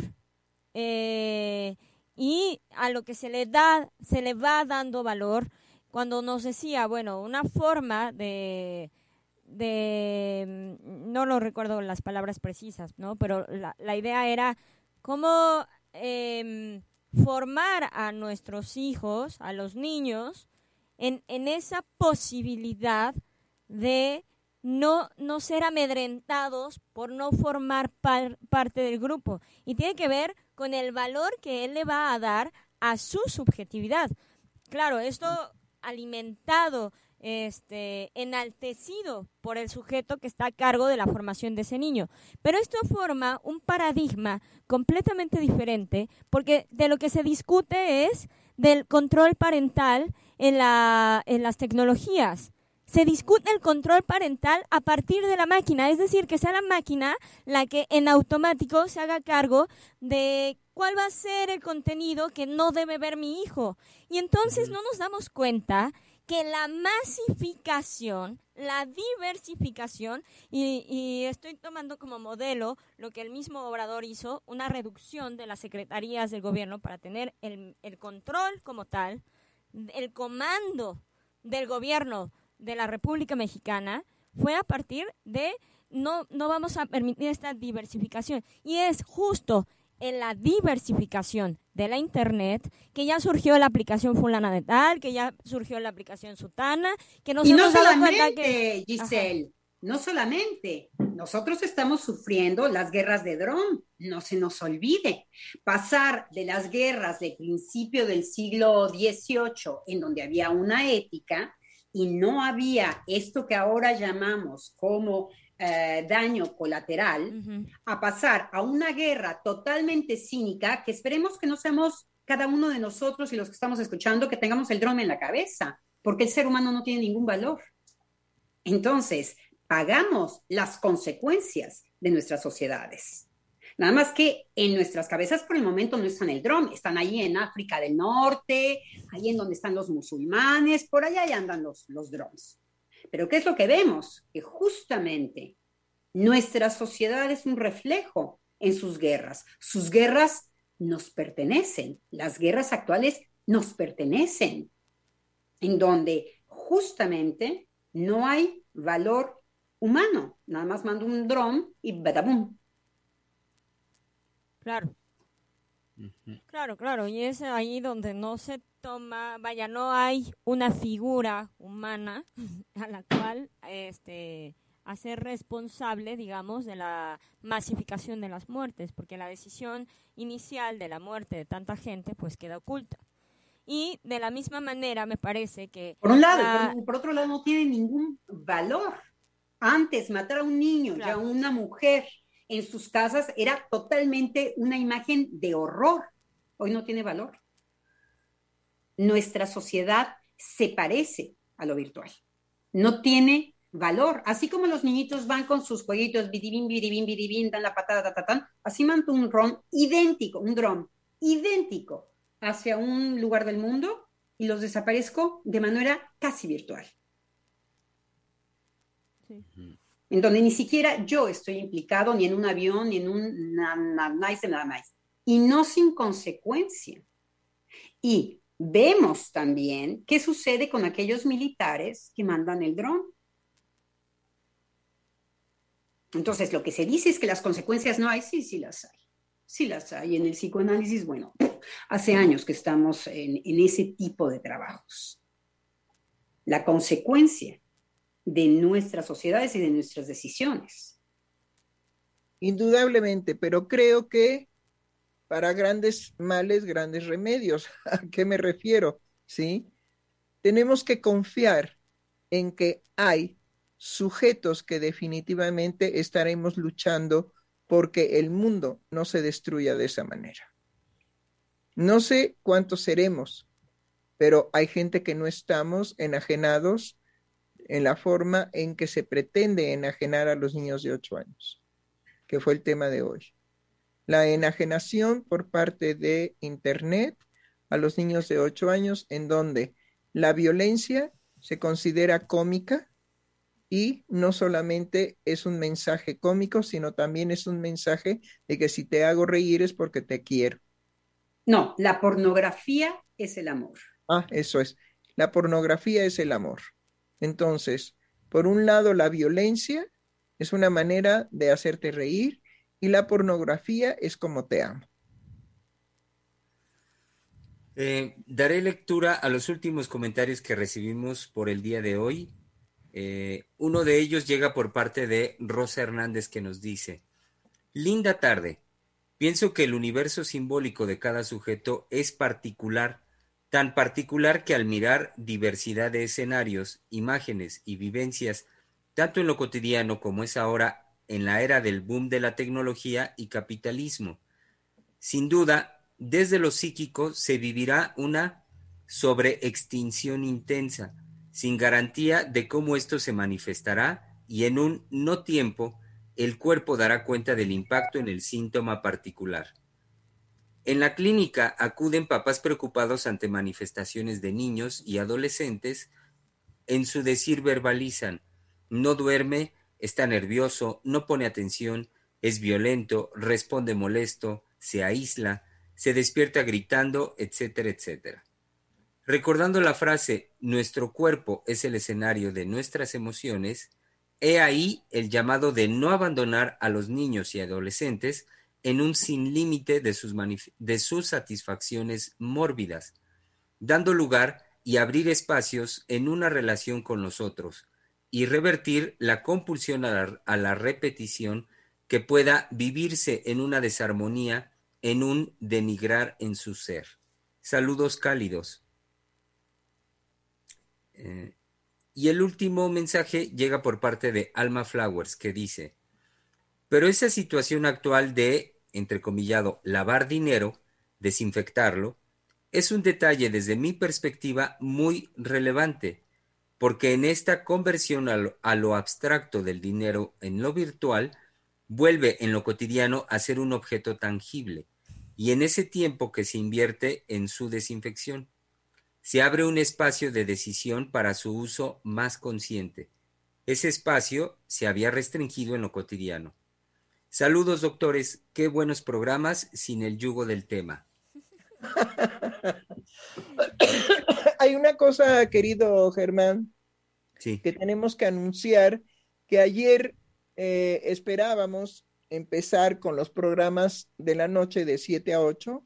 y a lo que se le va dando valor, cuando nos decía, una forma de no lo recuerdo las palabras precisas, ¿no? Pero la idea era cómo formar a nuestros hijos, a los niños, en esa posibilidad de no ser amedrentados por no formar parte del grupo. Y tiene que ver con el valor que él le va a dar a su subjetividad. Claro, esto alimentado, enaltecido por el sujeto que está a cargo de la formación de ese niño. Pero esto forma un paradigma completamente diferente, porque de lo que se discute es del control parental en las tecnologías. Se discute el control parental a partir de la máquina, es decir, que sea la máquina la que en automático se haga cargo de cuál va a ser el contenido que no debe ver mi hijo. Y entonces no nos damos cuenta que la masificación, la diversificación, y estoy tomando como modelo lo que el mismo Obrador hizo, una reducción de las secretarías del gobierno para tener el control como tal, el comando del gobierno de la República Mexicana, fue a partir de no vamos a permitir esta diversificación. Y es justo en la diversificación de la Internet que ya surgió la aplicación fulana de tal, que ya surgió la aplicación sutana, que nos hemos dado cuenta que... Giselle, no solamente, nosotros estamos sufriendo las guerras de dron, no se nos olvide. Pasar de las guerras del principio del siglo XVIII, en donde había una ética y no había esto que ahora llamamos como daño colateral, a pasar a una guerra totalmente cínica, que esperemos que no seamos cada uno de nosotros y los que estamos escuchando que tengamos el dron en la cabeza, porque el ser humano no tiene ningún valor. Entonces, pagamos las consecuencias de nuestras sociedades. Nada más que en nuestras cabezas por el momento no están el dron, están ahí en África del Norte, ahí en donde están los musulmanes, por allá ya andan los drones. Pero ¿qué es lo que vemos? Que justamente nuestra sociedad es un reflejo en sus guerras. Sus guerras nos pertenecen, las guerras actuales nos pertenecen, en donde justamente no hay valor humano, nada más mando un dron y badabum. Claro. Claro, y es ahí donde no se toma, no hay una figura humana a la cual hacer responsable, digamos, de la masificación de las muertes, porque la decisión inicial de la muerte de tanta gente pues queda oculta. Y de la misma manera me parece que... Por un lado, por otro lado no tiene ningún valor. Antes matar a un niño y a una mujer en sus casas era totalmente una imagen de horror. Hoy no tiene valor. Nuestra sociedad se parece a lo virtual. No tiene valor. Así como los niñitos van con sus jueguitos, bidibín, dan la patada, tatatán, así mando un dron idéntico hacia un lugar del mundo y los desaparezco de manera casi virtual. Sí. En donde ni siquiera yo estoy implicado ni en un avión, ni en un nada más. Y no sin consecuencia. Y vemos también qué sucede con aquellos militares que mandan el dron. Entonces, lo que se dice es que las consecuencias no hay, sí las hay. Sí las hay. En el psicoanálisis, bueno, hace años que estamos en ese tipo de trabajos. La consecuencia de nuestras sociedades y de nuestras decisiones. Indudablemente, pero creo que para grandes males, grandes remedios. ¿A qué me refiero? ¿Sí? Tenemos que confiar en que hay sujetos que definitivamente estaremos luchando porque el mundo no se destruya de esa manera. No sé cuántos seremos, pero hay gente que no estamos enajenados en la forma en que se pretende enajenar a los niños de 8 años, que fue el tema de hoy. La enajenación por parte de Internet a los niños de 8 años, en donde la violencia se considera cómica y no solamente es un mensaje cómico, sino también es un mensaje de que si te hago reír es porque te quiero. No, la pornografía es el amor. Eso es. La pornografía es el amor. Entonces, por un lado, la violencia es una manera de hacerte reír y la pornografía es como te amo. Daré lectura a los últimos comentarios que recibimos por el día de hoy. Uno de ellos llega por parte de Rosa Hernández, que nos dice: linda tarde. Pienso que el universo simbólico de cada sujeto es particular, tan particular que al mirar diversidad de escenarios, imágenes y vivencias, tanto en lo cotidiano como es ahora en la era del boom de la tecnología y capitalismo, sin duda, desde lo psíquico se vivirá una sobreextinción intensa, sin garantía de cómo esto se manifestará, y en un no tiempo el cuerpo dará cuenta del impacto en el síntoma particular. En la clínica acuden papás preocupados ante manifestaciones de niños y adolescentes. En su decir verbalizan: no duerme, está nervioso, no pone atención, es violento, responde molesto, se aísla, se despierta gritando, etcétera, etcétera. Recordando la frase nuestro cuerpo es el escenario de nuestras emociones, he ahí el llamado de no abandonar a los niños y adolescentes en un sin límite de sus satisfacciones mórbidas, dando lugar y abrir espacios en una relación con los otros, y revertir la compulsión a la repetición que pueda vivirse en una desarmonía, en un denigrar en su ser. Saludos cálidos. Y el último mensaje llega por parte de Alma Flowers, que dice: pero esa situación actual de, entrecomillado, lavar dinero, desinfectarlo, es un detalle desde mi perspectiva muy relevante, porque en esta conversión a lo abstracto del dinero en lo virtual, vuelve en lo cotidiano a ser un objeto tangible, y en ese tiempo que se invierte en su desinfección, se abre un espacio de decisión para su uso más consciente. Ese espacio se había restringido en lo cotidiano. Saludos, doctores, qué buenos programas sin el yugo del tema. Hay una cosa, querido Germán, sí, que tenemos que anunciar, que ayer esperábamos empezar con los programas de la noche de 7 a 8,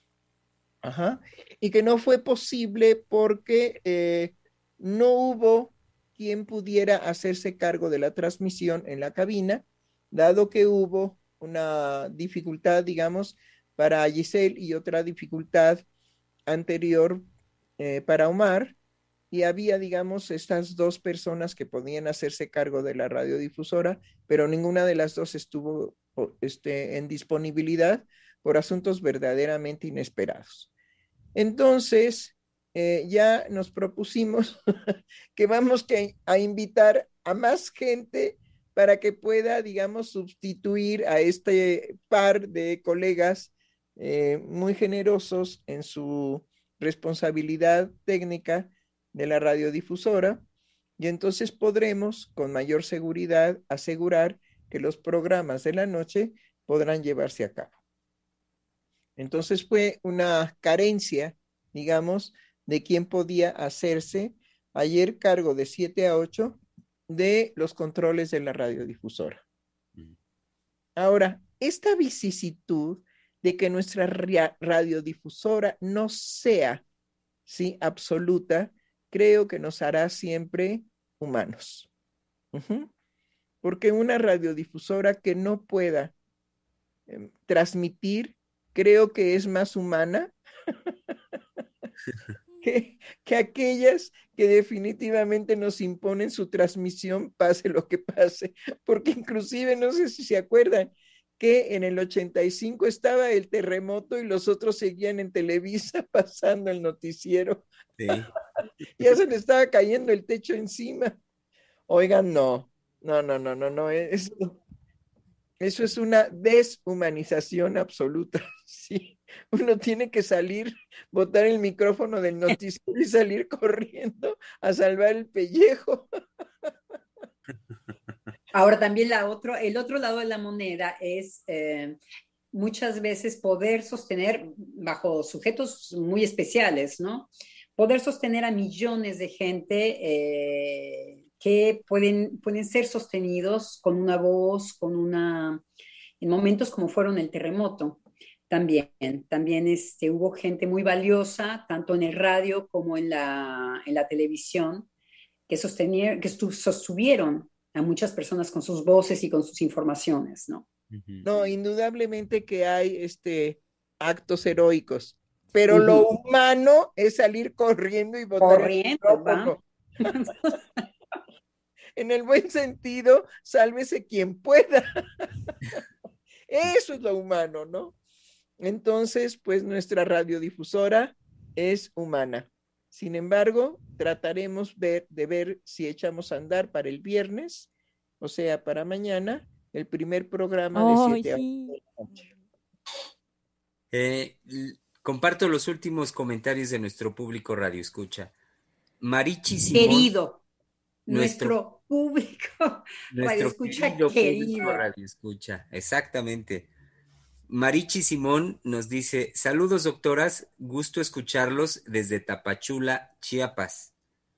y que no fue posible porque no hubo quien pudiera hacerse cargo de la transmisión en la cabina, dado que hubo una dificultad, digamos, para Giselle y otra dificultad anterior para Omar, y había, digamos, estas dos personas que podían hacerse cargo de la radiodifusora, pero ninguna de las dos estuvo en disponibilidad por asuntos verdaderamente inesperados. Entonces, ya nos propusimos que vamos a invitar a más gente para que pueda, digamos, sustituir a este par de colegas muy generosos en su responsabilidad técnica de la radiodifusora, y entonces podremos con mayor seguridad asegurar que los programas de la noche podrán llevarse a cabo. Entonces fue una carencia, digamos, de quién podía hacerse ayer cargo de 7 a 8 de los controles de la radiodifusora. Ahora, esta vicisitud de que nuestra radiodifusora no sea, ¿sí?, absoluta, creo que nos hará siempre humanos. Porque una radiodifusora que no pueda transmitir, creo que es más humana que aquellas que definitivamente nos imponen su transmisión, pase lo que pase. Porque inclusive, no sé si se acuerdan, que en el 85 estaba el terremoto y los otros seguían en Televisa pasando el noticiero. Sí. Ya se le estaba cayendo el techo encima. Oigan, no, eso es una deshumanización absoluta. Sí, uno tiene que salir, botar el micrófono del noticiero y salir corriendo a salvar el pellejo. Ahora también el otro lado de la moneda es muchas veces poder sostener, bajo sujetos muy especiales, ¿no? Poder sostener a millones de gente que pueden ser sostenidos con una voz, en momentos como fueron el terremoto. También hubo gente muy valiosa, tanto en el radio como en la televisión, que sostuvieron a muchas personas con sus voces y con sus informaciones, ¿no? No, indudablemente que hay actos heroicos, pero lo humano es salir corriendo y botar el micrófono. En el buen sentido, sálvese quien pueda. Eso es lo humano, ¿no? Entonces, pues nuestra radiodifusora es humana. Sin embargo, trataremos de ver si echamos a andar para el viernes, o sea, para mañana, el primer programa de 7 a 8. Comparto los últimos comentarios de nuestro público Radio Escucha. Marichi Simón. Querido, nuestro público Radio Escucha querido. Radio Escucha, exactamente. Marichi Simón nos dice: saludos, doctoras, gusto escucharlos desde Tapachula, Chiapas.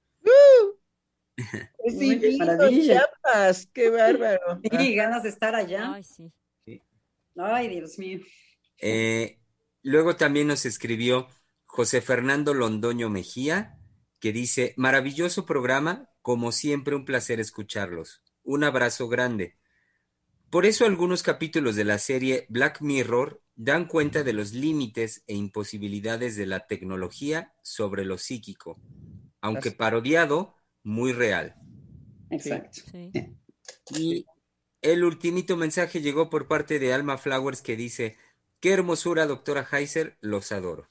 Es divino, Chiapas, qué bárbaro. Sí, ganas de estar allá. Ay, sí. Ay, Dios mío. Luego también nos escribió José Fernando Londoño Mejía, que dice: maravilloso programa, como siempre un placer escucharlos. Un abrazo grande. Por eso algunos capítulos de la serie Black Mirror dan cuenta de los límites e imposibilidades de la tecnología sobre lo psíquico, aunque parodiado, muy real. Exacto. Sí. Y el ultimito mensaje llegó por parte de Alma Flowers, que dice: qué hermosura, doctora Heiser, los adoro.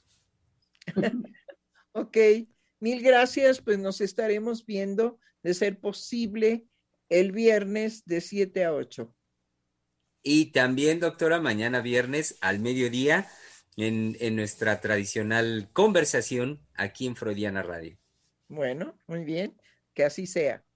Ok, mil gracias, pues nos estaremos viendo, de ser posible, el viernes de 7 a 8. Y también, doctora, mañana viernes al mediodía en nuestra tradicional conversación aquí en Freudiana Radio. Bueno, muy bien, que así sea.